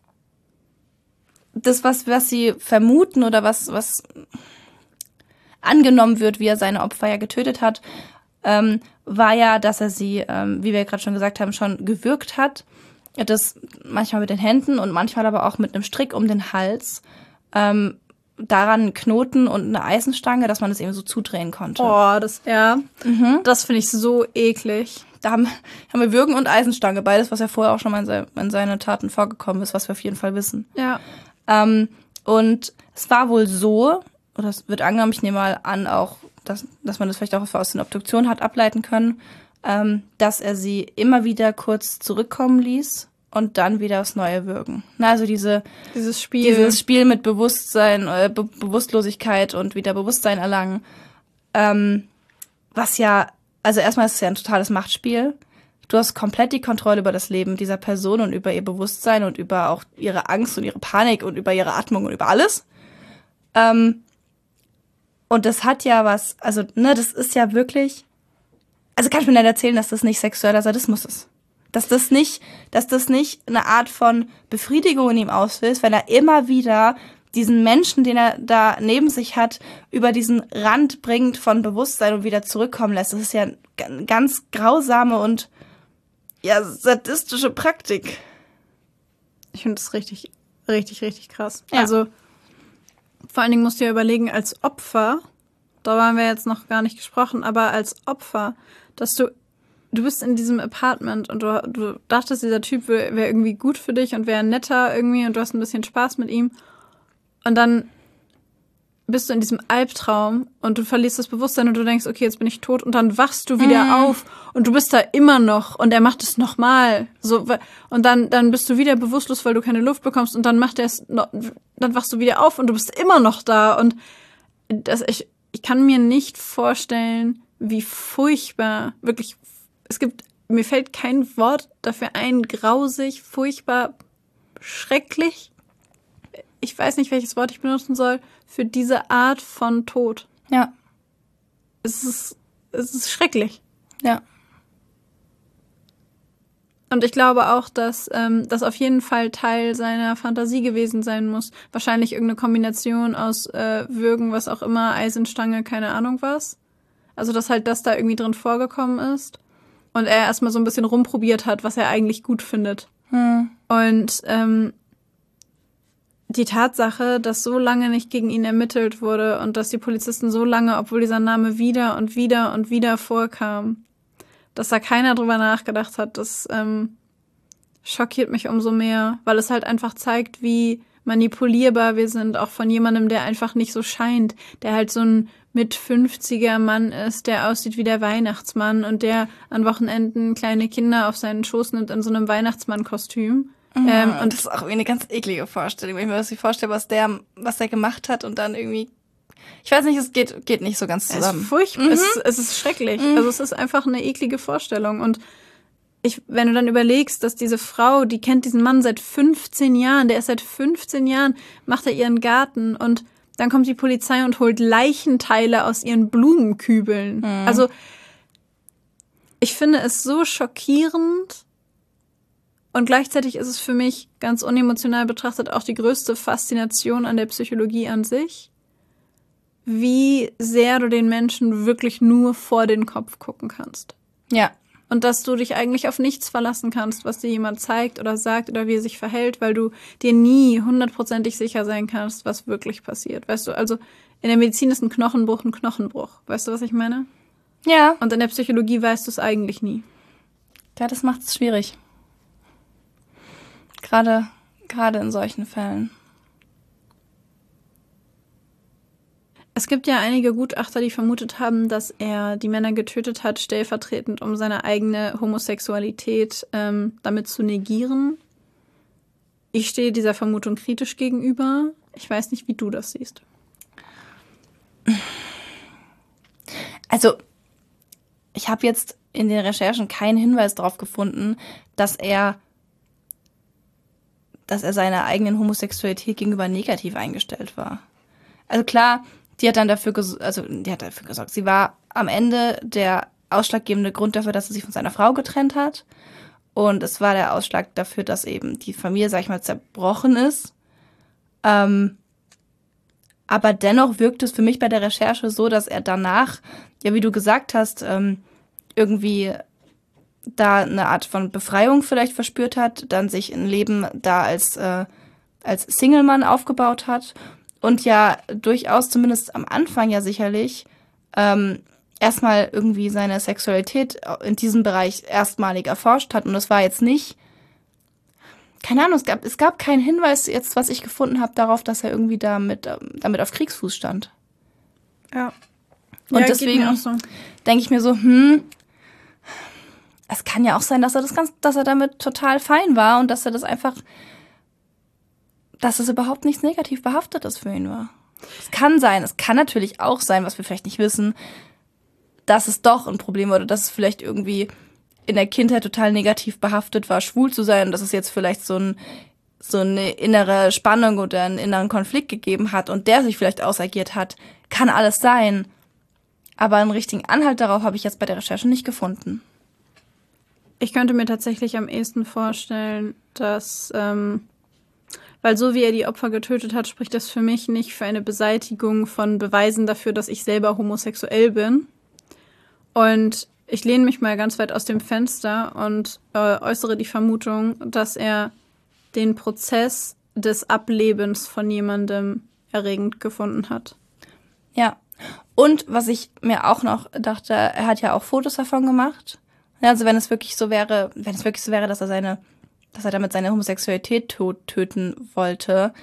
B: das, was, was sie vermuten oder was, was angenommen wird, wie er seine Opfer ja getötet hat, ähm, war ja, dass er sie, ähm, wie wir gerade schon gesagt haben, schon gewürgt hat. Das manchmal mit den Händen und manchmal aber auch mit einem Strick um den Hals. Ähm, daran einen Knoten und eine Eisenstange, dass man das eben so zudrehen konnte.
A: Oh, das, ja.
B: Mhm.
A: Das finde ich so eklig.
B: Da haben, haben wir Würgen und Eisenstange, beides, was ja vorher auch schon mal in, se- in seine Taten vorgekommen ist, was wir auf jeden Fall wissen.
A: Ja.
B: Ähm, und es war wohl so, oder es wird angenommen, ich nehme mal an, auch, dass, dass man das vielleicht auch aus den Obduktionen hat ableiten können, ähm, dass er sie immer wieder kurz zurückkommen ließ und dann wieder aufs Neue würgen. Na, also diese,
A: Dieses Spiel.
B: dieses Spiel mit Bewusstsein, äh, Be- Bewusstlosigkeit und wieder Bewusstsein erlangen, ähm, was ja, also erstmal ist es ja ein totales Machtspiel. Du hast komplett die Kontrolle über das Leben dieser Person und über ihr Bewusstsein und über auch ihre Angst und ihre Panik und über ihre Atmung und über alles. Ähm, und das hat ja was, also, ne, das ist ja wirklich, also kann ich mir nicht erzählen, dass das nicht sexueller Sadismus ist. Dass das nicht, dass das nicht eine Art von Befriedigung in ihm auslöst, wenn er immer wieder diesen Menschen, den er da neben sich hat, über diesen Rand bringt von Bewusstsein und wieder zurückkommen lässt. Das ist ja eine ganz grausame und ja sadistische Praktik.
A: Ich finde das richtig, richtig, richtig krass.
B: Ja.
A: Also, vor allen Dingen musst du ja überlegen, als Opfer, darüber haben wir jetzt noch gar nicht gesprochen, aber als Opfer, dass du, du bist in diesem Apartment und du, du dachtest, dieser Typ wäre wär irgendwie gut für dich und wäre netter irgendwie und du hast ein bisschen Spaß mit ihm. Und dann bist du in diesem Albtraum und du verlierst das Bewusstsein und du denkst, okay, jetzt bin ich tot und dann wachst du wieder mm. auf und du bist da immer noch und er macht es nochmal. So, und dann, dann bist du wieder bewusstlos, weil du keine Luft bekommst und dann macht er es, noch, dann wachst du wieder auf und du bist immer noch da und das, ich, ich kann mir nicht vorstellen, wie furchtbar, wirklich, es gibt, mir fällt kein Wort dafür ein, grausig, furchtbar, schrecklich. Ich weiß nicht, welches Wort ich benutzen soll, für diese Art von Tod.
B: Ja.
A: Es ist, es ist schrecklich.
B: Ja.
A: Und ich glaube auch, dass ähm, das auf jeden Fall Teil seiner Fantasie gewesen sein muss. Wahrscheinlich irgendeine Kombination aus äh, Würgen, was auch immer, Eisenstange, keine Ahnung was. Also, dass halt das da irgendwie drin vorgekommen ist. Und er erstmal so ein bisschen rumprobiert hat, was er eigentlich gut findet.
B: Hm.
A: Und ähm, die Tatsache, dass so lange nicht gegen ihn ermittelt wurde und dass die Polizisten so lange, obwohl dieser Name wieder und wieder und wieder vorkam, dass da keiner drüber nachgedacht hat, das ähm, schockiert mich umso mehr, weil es halt einfach zeigt, wie manipulierbar wir sind, auch von jemandem, der einfach nicht so scheint, der halt so ein mit fünfziger Mann ist, der aussieht wie der Weihnachtsmann und der an Wochenenden kleine Kinder auf seinen Schoß nimmt in so einem Weihnachtsmann-Kostüm.
B: Mhm, ähm, und das ist auch irgendwie eine ganz eklige Vorstellung, wenn ich mir das vorstelle, was der, was der gemacht hat und dann irgendwie, ich weiß nicht, es geht, geht nicht so ganz zusammen.
A: Es ist furchtbar, mhm. es, es ist schrecklich. Mhm. Also es ist einfach eine eklige Vorstellung und ich, wenn du dann überlegst, dass diese Frau, die kennt diesen Mann seit fünfzehn Jahren, der ist seit fünfzehn Jahren, macht er ihren Garten und dann kommt die Polizei und holt Leichenteile aus ihren Blumenkübeln. Mhm. Also ich finde es so schockierend und gleichzeitig ist es für mich ganz unemotional betrachtet auch die größte Faszination an der Psychologie an sich, wie sehr du den Menschen wirklich nur vor den Kopf gucken kannst.
B: Ja.
A: Und dass du dich eigentlich auf nichts verlassen kannst, was dir jemand zeigt oder sagt oder wie er sich verhält, weil du dir nie hundertprozentig sicher sein kannst, was wirklich passiert. Weißt du, also in der Medizin ist ein Knochenbruch ein Knochenbruch. Weißt du, was ich meine?
B: Ja.
A: Und in der Psychologie weißt du es eigentlich nie.
B: Ja, das macht es schwierig. Gerade, gerade in solchen Fällen.
A: Es gibt ja einige Gutachter, die vermutet haben, dass er die Männer getötet hat, stellvertretend, um seine eigene Homosexualität ähm, damit zu negieren. Ich stehe dieser Vermutung kritisch gegenüber. Ich weiß nicht, wie du das siehst.
B: Also, ich habe jetzt in den Recherchen keinen Hinweis darauf gefunden, dass er, dass er seiner eigenen Homosexualität gegenüber negativ eingestellt war. Also klar, die hat dann dafür, ges- also die hat dafür gesorgt. Sie war am Ende der ausschlaggebende Grund dafür, dass er sich von seiner Frau getrennt hat. Und es war der Ausschlag dafür, dass eben die Familie, sag ich mal, zerbrochen ist. Ähm, aber dennoch wirkt es für mich bei der Recherche so, dass er danach, ja, wie du gesagt hast, ähm, irgendwie da eine Art von Befreiung vielleicht verspürt hat, dann sich ein Leben da als, äh, als Single-Mann aufgebaut hat. Und ja, durchaus, zumindest am Anfang ja sicherlich, ähm, erstmal irgendwie seine Sexualität in diesem Bereich erstmalig erforscht hat. Und es war jetzt nicht, keine Ahnung, es gab, es gab keinen Hinweis jetzt, was ich gefunden habe, darauf, dass er irgendwie damit, damit auf Kriegsfuß stand.
A: Ja.
B: Und
A: ja,
B: deswegen
A: auch so.
B: denke ich mir so, hm, es kann ja auch sein, dass er das ganz, dass er damit total fein war und dass er das einfach, dass es überhaupt nichts negativ Behaftetes für ihn war. Es kann sein, es kann natürlich auch sein, was wir vielleicht nicht wissen, dass es doch ein Problem war oder dass es vielleicht irgendwie in der Kindheit total negativ behaftet war, schwul zu sein und dass es jetzt vielleicht so, ein, so eine innere Spannung oder einen inneren Konflikt gegeben hat und der sich vielleicht ausagiert hat. Kann alles sein. Aber einen richtigen Anhalt darauf habe ich jetzt bei der Recherche nicht gefunden.
A: Ich könnte mir tatsächlich am ehesten vorstellen, dass, ähm, weil so wie er die Opfer getötet hat, spricht das für mich nicht für eine Beseitigung von Beweisen dafür, dass ich selber homosexuell bin. Und ich lehne mich mal ganz weit aus dem Fenster und äh, äußere die Vermutung, dass er den Prozess des Ablebens von jemandem erregend gefunden hat.
B: Ja, und was ich mir auch noch dachte, er hat ja auch Fotos davon gemacht. Also wenn es wirklich so wäre, wenn es wirklich so wäre, dass er seine, dass er damit seine Homosexualität tot, töten wollte,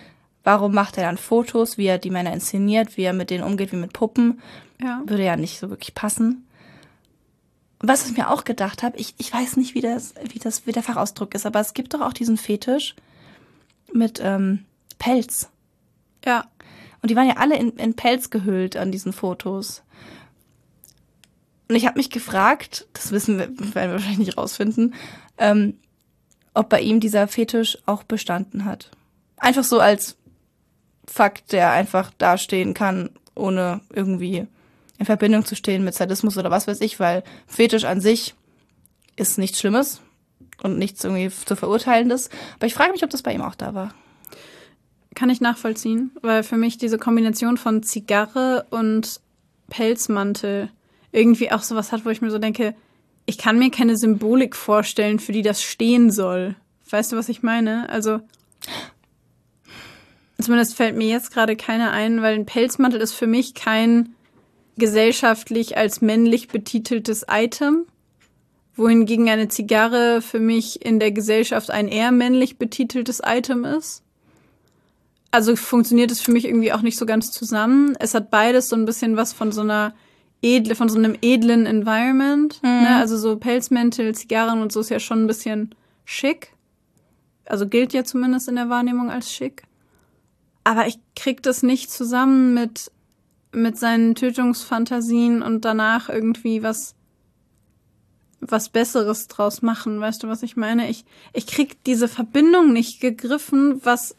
B: warum macht er dann Fotos, wie er die Männer inszeniert, wie er mit denen umgeht, wie mit Puppen.
A: Ja.
B: Würde ja nicht so wirklich passen. Was ich mir auch gedacht habe, ich, ich weiß nicht, wie das, wie das, wie der Fachausdruck ist, aber es gibt doch auch diesen Fetisch mit ähm, Pelz.
A: Ja.
B: Und die waren ja alle in, in Pelz gehüllt an diesen Fotos. Und ich habe mich gefragt, das wissen wir, werden wir wahrscheinlich nicht rausfinden, ähm, ob bei ihm dieser Fetisch auch bestanden hat. Einfach so als Fakt, der einfach dastehen kann, ohne irgendwie in Verbindung zu stehen mit Sadismus oder was weiß ich, weil Fetisch an sich ist nichts Schlimmes und nichts irgendwie zu verurteilendes. Aber ich frage mich, ob das bei ihm auch da war.
A: Kann ich nachvollziehen, weil für mich diese Kombination von Zigarre und Pelzmantel irgendwie auch sowas hat, wo ich mir so denke, ich kann mir keine Symbolik vorstellen, für die das stehen soll. Weißt du, was ich meine? Also zumindest fällt mir jetzt gerade keiner ein, weil ein Pelzmantel ist für mich kein gesellschaftlich als männlich betiteltes Item, wohingegen eine Zigarre für mich in der Gesellschaft ein eher männlich betiteltes Item ist. Also funktioniert es für mich irgendwie auch nicht so ganz zusammen. Es hat beides so ein bisschen was von so einer edle, von so einem edlen Environment. Mhm. Ne? Also so Pelzmäntel, Zigarren und so ist ja schon ein bisschen schick. Also gilt ja zumindest in der Wahrnehmung als schick. Aber ich krieg das nicht zusammen mit mit seinen Tötungsfantasien und danach irgendwie was was Besseres draus machen. Weißt du, was ich meine? Ich, ich krieg diese Verbindung nicht gegriffen, was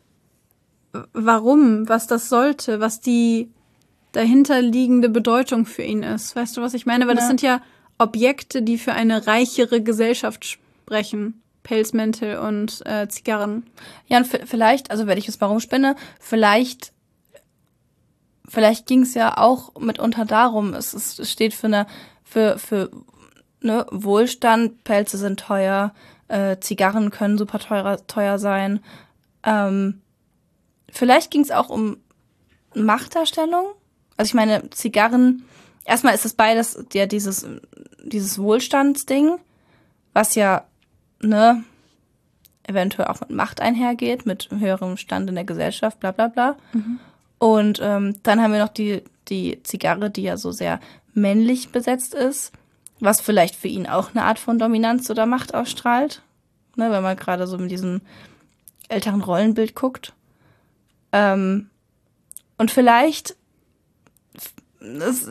A: warum, was das sollte, was die dahinterliegende Bedeutung für ihn ist. Weißt du, was ich meine? Weil das
B: ja.
A: sind ja Objekte, die für eine reichere Gesellschaft sprechen. Pelzmäntel und äh, Zigarren.
B: Ja, und f- vielleicht, also wenn ich jetzt mal rumspinne, vielleicht Vielleicht ging es ja auch mitunter darum, es, ist, es steht für eine für für ne Wohlstand, Pelze sind teuer, äh, Zigarren können super teuer teuer sein. Ähm, vielleicht ging es auch um Machtdarstellung. Also ich meine, Zigarren, erstmal ist es beides ja dieses dieses Wohlstandsding, was ja ne eventuell auch mit Macht einhergeht, mit höherem Stand in der Gesellschaft, bla bla bla.
A: Mhm.
B: Und ähm, dann haben wir noch die, die Zigarre, die ja so sehr männlich besetzt ist, was vielleicht für ihn auch eine Art von Dominanz oder Macht ausstrahlt, ne, wenn man gerade so mit diesem älteren Rollenbild guckt. Ähm, und vielleicht, das,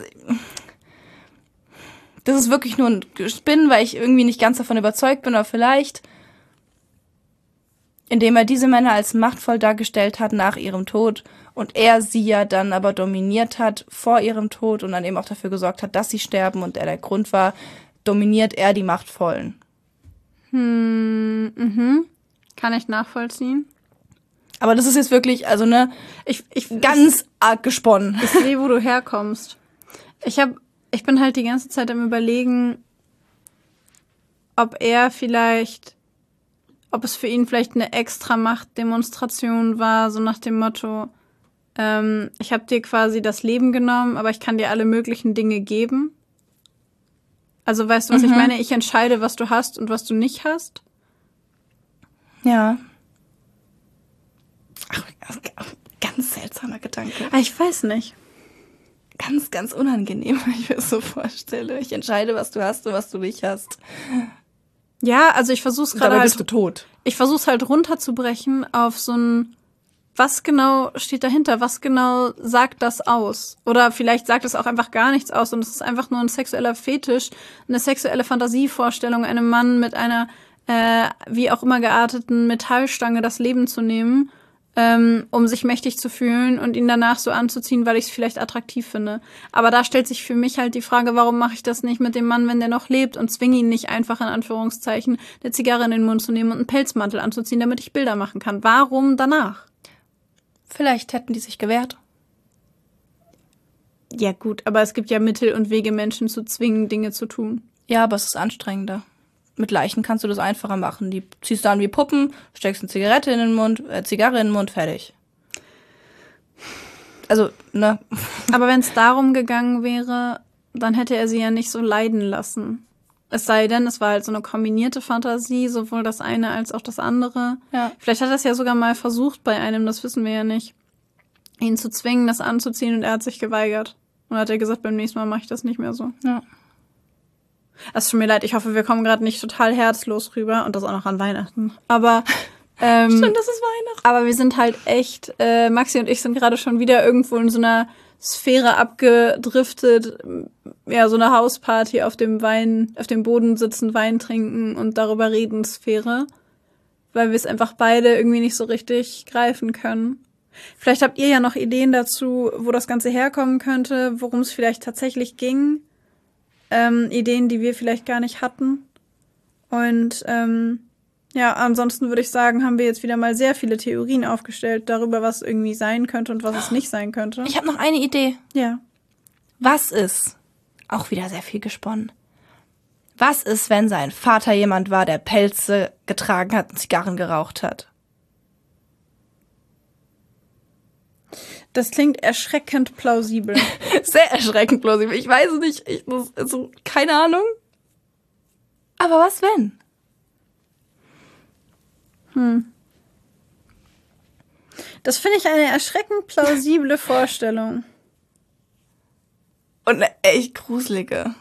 B: das ist wirklich nur ein Spinn, weil ich irgendwie nicht ganz davon überzeugt bin, aber vielleicht, indem er diese Männer als machtvoll dargestellt hat nach ihrem Tod und er sie ja dann aber dominiert hat vor ihrem Tod und dann eben auch dafür gesorgt hat, dass sie sterben und er der Grund war, dominiert er die Machtvollen.
A: Hm, mhm. Kann ich nachvollziehen.
B: Aber das ist jetzt wirklich, also ne,
A: ich, ich
B: ganz ich, arg gesponnen.
A: Ich sehe, wo du herkommst. Ich hab, ich bin halt die ganze Zeit am Überlegen, ob er vielleicht ob es für ihn vielleicht eine extra Machtdemonstration war, so nach dem Motto, ähm, ich habe dir quasi das Leben genommen, aber ich kann dir alle möglichen Dinge geben. Also weißt du, was mhm. ich meine? Ich entscheide, was du hast und was du nicht hast.
B: Ja. Ach, ganz seltsamer Gedanke.
A: Ah, ich weiß nicht.
B: Ganz, ganz unangenehm, wenn ich mir das so vorstelle. Ich entscheide, was du hast und was du nicht hast.
A: Ja, also ich versuch's gerade halt.
B: Bist du tot.
A: Ich versuch's halt runterzubrechen auf so ein, was genau steht dahinter? Was genau sagt das aus? Oder vielleicht sagt es auch einfach gar nichts aus und es ist einfach nur ein sexueller Fetisch, eine sexuelle Fantasievorstellung, einem Mann mit einer äh, wie auch immer gearteten Metallstange das Leben zu nehmen, ähm, um sich mächtig zu fühlen und ihn danach so anzuziehen, weil ich es vielleicht attraktiv finde. Aber da stellt sich für mich halt die Frage, warum mache ich das nicht mit dem Mann, wenn der noch lebt und zwinge ihn nicht einfach in Anführungszeichen eine Zigarre in den Mund zu nehmen und einen Pelzmantel anzuziehen, damit ich Bilder machen kann. Warum danach?
B: Vielleicht hätten die sich gewehrt.
A: Ja gut, aber es gibt ja Mittel und Wege, Menschen zu zwingen, Dinge zu tun.
B: Ja, aber es ist anstrengender. Mit Leichen kannst du das einfacher machen. Die ziehst du an wie Puppen, steckst eine Zigarette in den Mund, äh, Zigarre in den Mund, fertig. Also, ne.
A: Aber wenn es darum gegangen wäre, dann hätte er sie ja nicht so leiden lassen. Es sei denn, es war halt so eine kombinierte Fantasie, sowohl das eine als auch das andere.
B: Ja.
A: Vielleicht hat er es ja sogar mal versucht bei einem, das wissen wir ja nicht, ihn zu zwingen, das anzuziehen, und er hat sich geweigert. Und hat er gesagt, beim nächsten Mal mache ich das nicht mehr so.
B: Ja.
A: Es tut mir leid, ich hoffe, wir kommen gerade nicht total herzlos rüber und das auch noch an Weihnachten. Aber ähm,
B: Stimmt, das ist Weihnachten.
A: Aber wir sind halt echt, äh, Maxi und ich sind gerade schon wieder irgendwo in so einer Sphäre abgedriftet. Ja, so eine Hausparty auf dem Wein, auf dem Boden sitzen, Wein trinken und darüber reden Sphäre. Weil wir es einfach beide irgendwie nicht so richtig greifen können. Vielleicht habt ihr ja noch Ideen dazu, wo das Ganze herkommen könnte, worum es vielleicht tatsächlich ging. Ähm, Ideen, die wir vielleicht gar nicht hatten. Und ähm, ja, ansonsten würde ich sagen, haben wir jetzt wieder mal sehr viele Theorien aufgestellt darüber, was irgendwie sein könnte und was es nicht sein könnte.
B: Ich habe noch eine Idee.
A: Ja.
B: Was ist, auch wieder sehr viel gesponnen, was ist, wenn sein Vater jemand war, der Pelze getragen hat und Zigarren geraucht hat?
A: Das klingt erschreckend plausibel.
B: Sehr erschreckend plausibel. Ich weiß es nicht. Ich, das, also, keine Ahnung. Aber was wenn?
A: Hm. Das finde ich eine erschreckend plausible Vorstellung.
B: Und eine echt gruselige.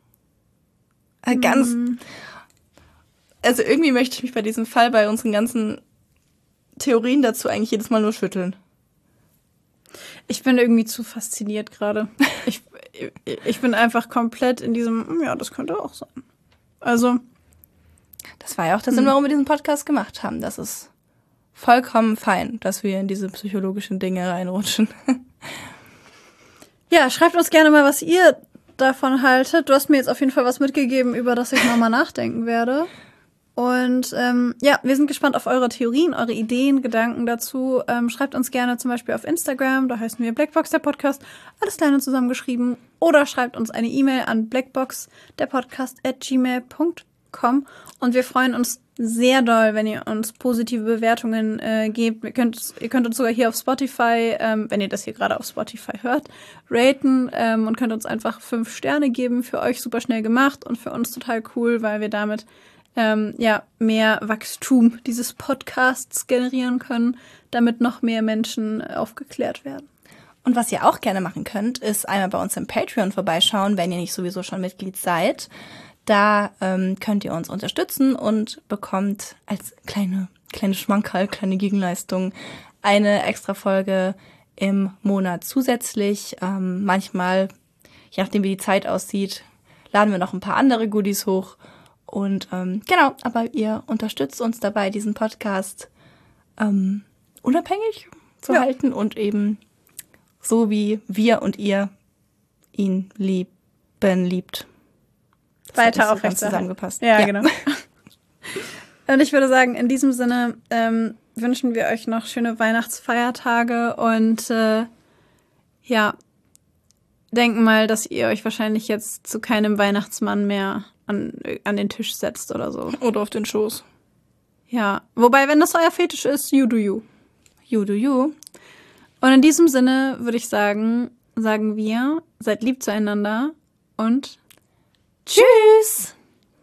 B: Ganz.
A: Mhm.
B: Also irgendwie möchte ich mich bei diesem Fall, bei unseren ganzen Theorien dazu eigentlich jedes Mal nur schütteln.
A: Ich bin irgendwie zu fasziniert gerade. Ich, ich bin einfach komplett in diesem, ja, das könnte auch sein. Also.
B: Das war ja auch der Sinn,
A: hm.
B: warum wir diesen Podcast gemacht haben. Das ist vollkommen fein, dass wir in diese psychologischen Dinge reinrutschen.
A: Ja, schreibt uns gerne mal, was ihr davon haltet. Du hast mir jetzt auf jeden Fall was mitgegeben, über das ich nochmal nachdenken werde. Und ähm, ja, wir sind gespannt auf eure Theorien, eure Ideen, Gedanken dazu. Ähm, schreibt uns gerne zum Beispiel auf Instagram, da heißen wir Blackbox, der Podcast, alles kleine zusammengeschrieben. Oder schreibt uns eine E-Mail an blackbox, der Podcast at gmail punkt com. Und wir freuen uns sehr doll, wenn ihr uns positive Bewertungen äh, gebt. Ihr könnt, ihr könnt uns sogar hier auf Spotify, ähm, wenn ihr das hier gerade auf Spotify hört, raten ähm, und könnt uns einfach fünf Sterne geben. Für euch super schnell gemacht und für uns total cool, weil wir damit Ähm, ja, mehr Wachstum dieses Podcasts generieren können, damit noch mehr Menschen aufgeklärt werden.
B: Und was ihr auch gerne machen könnt, ist einmal bei uns im Patreon vorbeischauen, wenn ihr nicht sowieso schon Mitglied seid. Da ähm, könnt ihr uns unterstützen und bekommt als kleine, kleine Schmankerl, kleine Gegenleistung eine extra Folge im Monat zusätzlich. Ähm, manchmal, je nachdem wie die Zeit aussieht, laden wir noch ein paar andere Goodies hoch. Und ähm, genau, aber ihr unterstützt uns dabei, diesen Podcast ähm, unabhängig zu
A: ja.
B: halten und eben so, wie wir und ihr ihn lieben, liebt. Das
A: Weiter
B: hat nicht so ganz
A: aufrechterhalten.
B: zusammengepasst.
A: Ja, ja, genau. Und ich würde sagen, in diesem Sinne ähm, wünschen wir euch noch schöne Weihnachtsfeiertage und äh, ja, denken mal, dass ihr euch wahrscheinlich jetzt zu keinem Weihnachtsmann mehr an, an den Tisch setzt oder so.
B: Oder auf den Schoß.
A: Ja, wobei, wenn das euer Fetisch ist, you do you.
B: You do you.
A: Und in diesem Sinne würde ich sagen, sagen wir, seid lieb zueinander und
B: Tschüss!